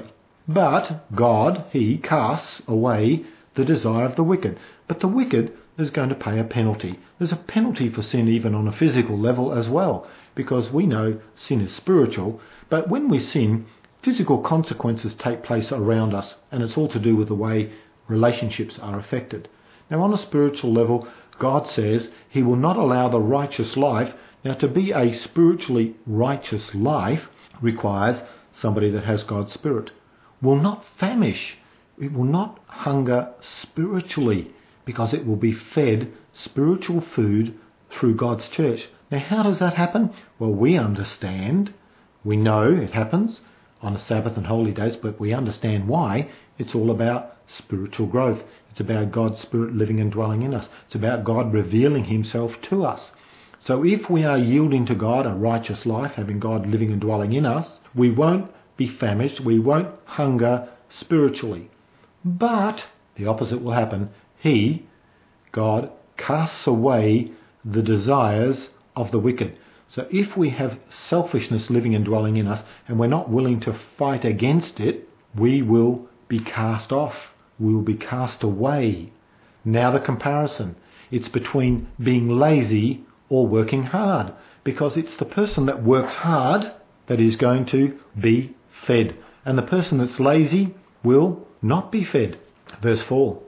But God, he casts away the desire of the wicked. But the wicked is going to pay a penalty. There's a penalty for sin even on a physical level as well, because we know sin is spiritual. But when we sin, physical consequences take place around us, and it's all to do with the way relationships are affected. Now on a spiritual level, God says he will not allow the righteous life. Now to be a spiritually righteous life requires somebody that has God's Spirit. Will not famish. It will not hunger spiritually, because it will be fed spiritual food through God's church. Now how does that happen? Well, we understand, we know it happens on a Sabbath and holy days, but we understand why. It's all about spiritual growth. It's about God's Spirit living and dwelling in us. It's about God revealing himself to us. So if we are yielding to God a righteous life, having God living and dwelling in us, we won't be famished, we won't hunger spiritually. But the opposite will happen. He, God, casts away the desires of the wicked. So if we have selfishness living and dwelling in us, and we're not willing to fight against it, we will be cast off. We will be cast away. Now the comparison. It's between being lazy or working hard, because it's the person that works hard that is going to be fed. And the person that's lazy will not be fed. Verse four.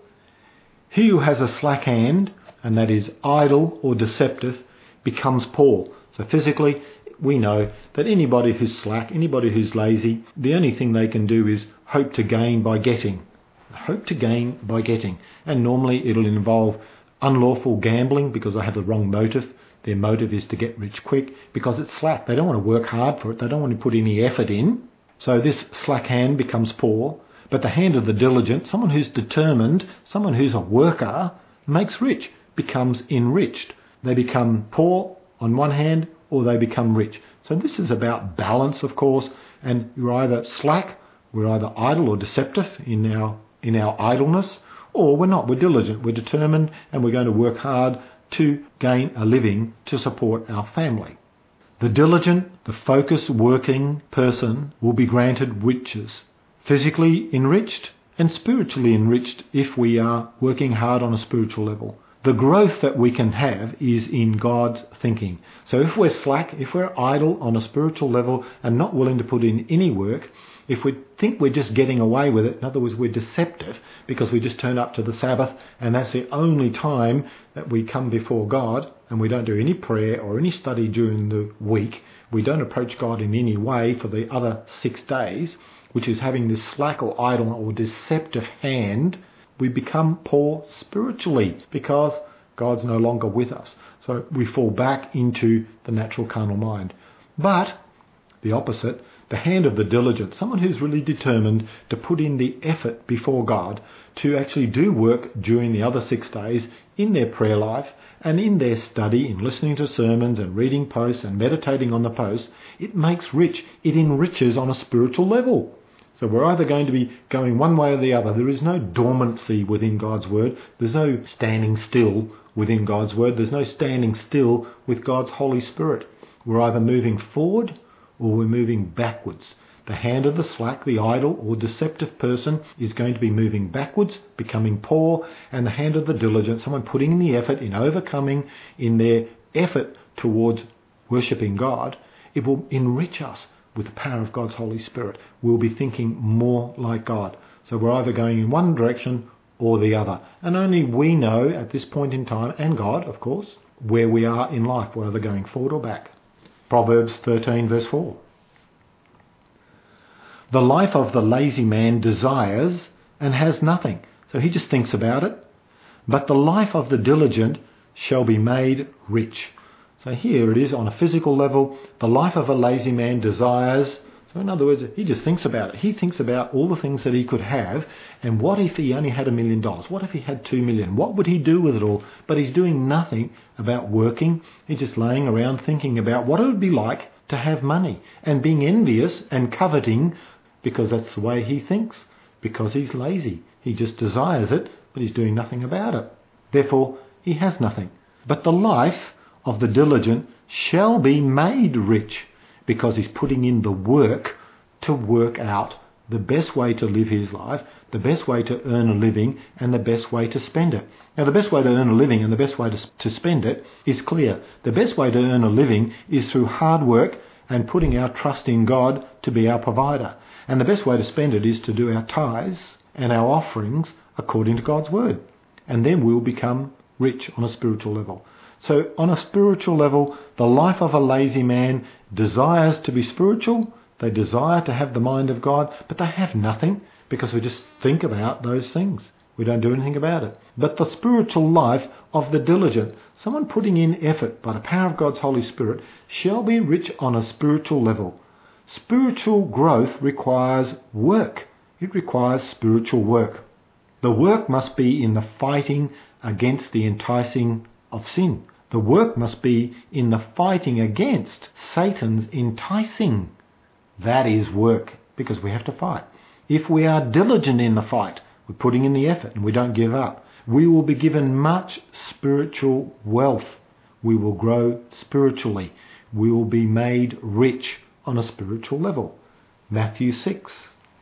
He who has a slack hand, and that is idle or deceptive, becomes poor. So physically, we know that anybody who's slack, anybody who's lazy, the only thing they can do is hope to gain by getting. Hope to gain by getting. And normally it'll involve unlawful gambling because they have the wrong motive. Their motive is to get rich quick because it's slack. They don't want to work hard for it. They don't want to put any effort in. So this slack hand becomes poor. But the hand of the diligent, someone who's determined, someone who's a worker, makes rich, becomes enriched. They become poor on one hand, or they become rich. So this is about balance, of course, and you're either slack, we're either idle or deceptive in our in our idleness, or we're not, we're diligent, we're determined, and we're going to work hard to gain a living to support our family. The diligent, the focused working person will be granted riches, physically enriched and spiritually enriched if we are working hard on a spiritual level. The growth that we can have is in God's thinking. So if we're slack, if we're idle on a spiritual level and not willing to put in any work, if we think we're just getting away with it, in other words, we're deceptive because we just turn up to the Sabbath and that's the only time that we come before God, and we don't do any prayer or any study during the week, we don't approach God in any way for the other six days, which is having this slack or idle or deceptive hand, we become poor spiritually because God's no longer with us. So we fall back into the natural carnal mind. But the opposite, the hand of the diligent, someone who's really determined to put in the effort before God to actually do work during the other six days in their prayer life and in their study, in listening to sermons and reading posts and meditating on the posts, it makes rich. It enriches on a spiritual level. So we're either going to be going one way or the other. There is no dormancy within God's word. There's no standing still within God's word. There's no standing still with God's Holy Spirit. We're either moving forward or we're moving backwards. The hand of the slack, the idle or deceptive person, is going to be moving backwards, becoming poor, and the hand of the diligent, someone putting in the effort, in overcoming, in their effort towards worshipping God, it will enrich us with the power of God's Holy Spirit. We'll be thinking more like God. So we're either going in one direction or the other. And only we know at this point in time, and God, of course, where we are in life. We're either going forward or back. Proverbs thirteen verse four. The life of the lazy man desires and has nothing. So he just thinks about it. But the life of the diligent shall be made rich. So here it is on a physical level. The life of a lazy man desires. So in other words, he just thinks about it. He thinks about all the things that he could have. And what if he only had a million dollars? What if he had two million? What would he do with it all? But he's doing nothing about working. He's just laying around thinking about what it would be like to have money and being envious and coveting because that's the way he thinks, because he's lazy. He just desires it, but he's doing nothing about it. Therefore, he has nothing. But the life of the diligent shall be made rich, because he's putting in the work to work out the best way to live his life, the best way to earn a living, and the best way to spend it. Now, the best way to earn a living and the best way to, to spend it is clear. The best way to earn a living is through hard work and putting our trust in God to be our provider. And the best way to spend it is to do our tithes and our offerings according to God's word. And then we'll become rich on a spiritual level. So on a spiritual level, the life of a lazy man desires to be spiritual. They desire to have the mind of God, but they have nothing because we just think about those things. We don't do anything about it. But the spiritual life of the diligent, someone putting in effort by the power of God's Holy Spirit, shall be rich on a spiritual level. Spiritual growth requires work. It requires spiritual work. The work must be in the fighting against the enticing of sin. The work must be in the fighting against Satan's enticing. That is work, because we have to fight. If we are diligent in the fight, we're putting in the effort and we don't give up, we will be given much spiritual wealth. We will grow spiritually. We will be made rich on a spiritual level. Matthew six.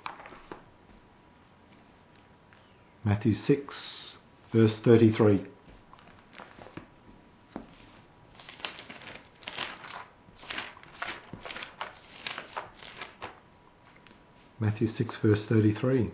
Matthew six, verse thirty-three. Matthew six verse thirty-three.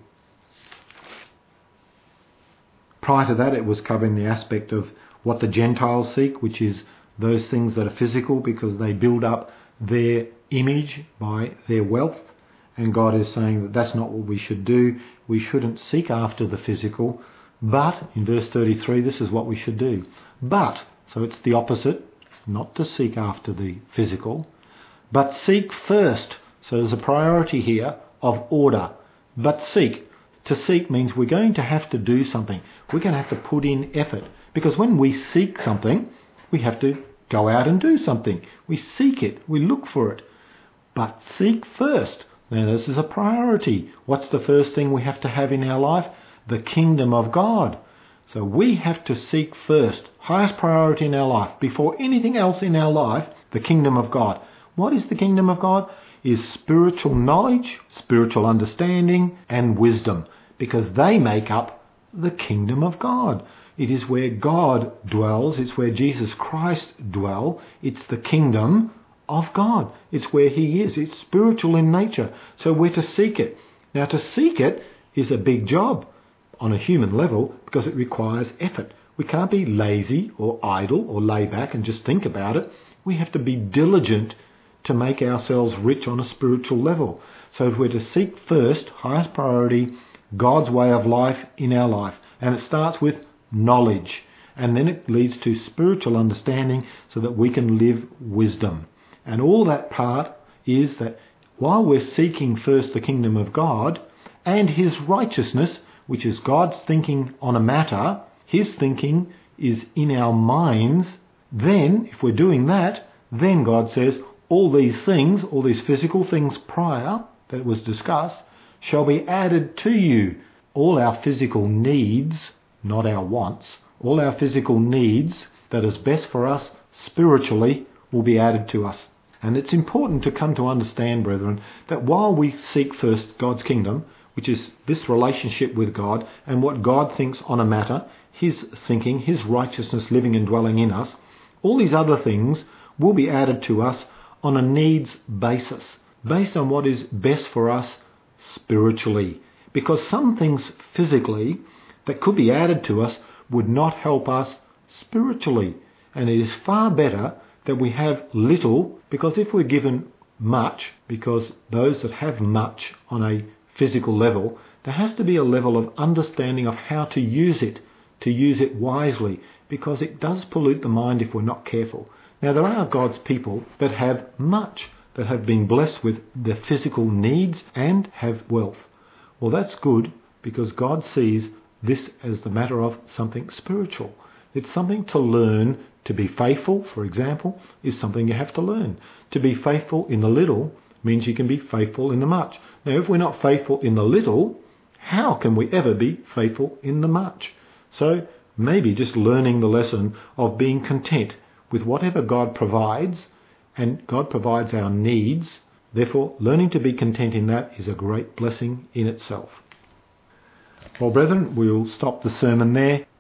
Prior to that, it was covering the aspect of what the Gentiles seek, which is those things that are physical because they build up their image by their wealth. And God is saying that that's not what we should do. We shouldn't seek after the physical. But, in verse thirty-three, this is what we should do. But, so it's the opposite, not to seek after the physical, but seek first. So there's a priority here of order. But seek. To seek means we're going to have to do something. We're going to have to put in effort. Because when we seek something, we have to go out and do something. We seek it. We look for it. But seek first. Now this is a priority. What's the first thing we have to have in our life? The kingdom of God. So we have to seek first, highest priority in our life, before anything else in our life, the kingdom of God. What is the kingdom of God? Is spiritual knowledge, spiritual understanding, and wisdom, because they make up the kingdom of God. It is where God dwells. It's where Jesus Christ dwells. It's the kingdom of God. It's where he is. It's spiritual in nature. So we're to seek it. Now, to seek it is a big job on a human level because it requires effort. We can't be lazy or idle or lay back and just think about it. We have to be diligent to make ourselves rich on a spiritual level. So if we're to seek first, highest priority, God's way of life in our life. And it starts with knowledge. And then it leads to spiritual understanding so that we can live wisdom. And all that part is that while we're seeking first the kingdom of God and his righteousness, which is God's thinking on a matter, his thinking is in our minds, then if we're doing that, then God says, all these things, all these physical things prior that was discussed, shall be added to you. All our physical needs, not our wants, all our physical needs that is best for us spiritually will be added to us. And it's important to come to understand, brethren, that while we seek first God's kingdom, which is this relationship with God and what God thinks on a matter, his thinking, his righteousness living and dwelling in us, all these other things will be added to us on a needs basis, based on what is best for us spiritually. Because some things physically that could be added to us would not help us spiritually. And it is far better that we have little, because if we're given much, because those that have much on a physical level, there has to be a level of understanding of how to use it, to use it wisely, because it does pollute the mind if we're not careful. Now, there are God's people that have much, that have been blessed with their physical needs and have wealth. Well, that's good because God sees this as the matter of something spiritual. It's something to learn. To be faithful, for example, is something you have to learn. To be faithful in the little means you can be faithful in the much. Now, if we're not faithful in the little, how can we ever be faithful in the much? So maybe just learning the lesson of being content with whatever God provides, and God provides our needs. Therefore, learning to be content in that is a great blessing in itself. Well, brethren, we'll stop the sermon there.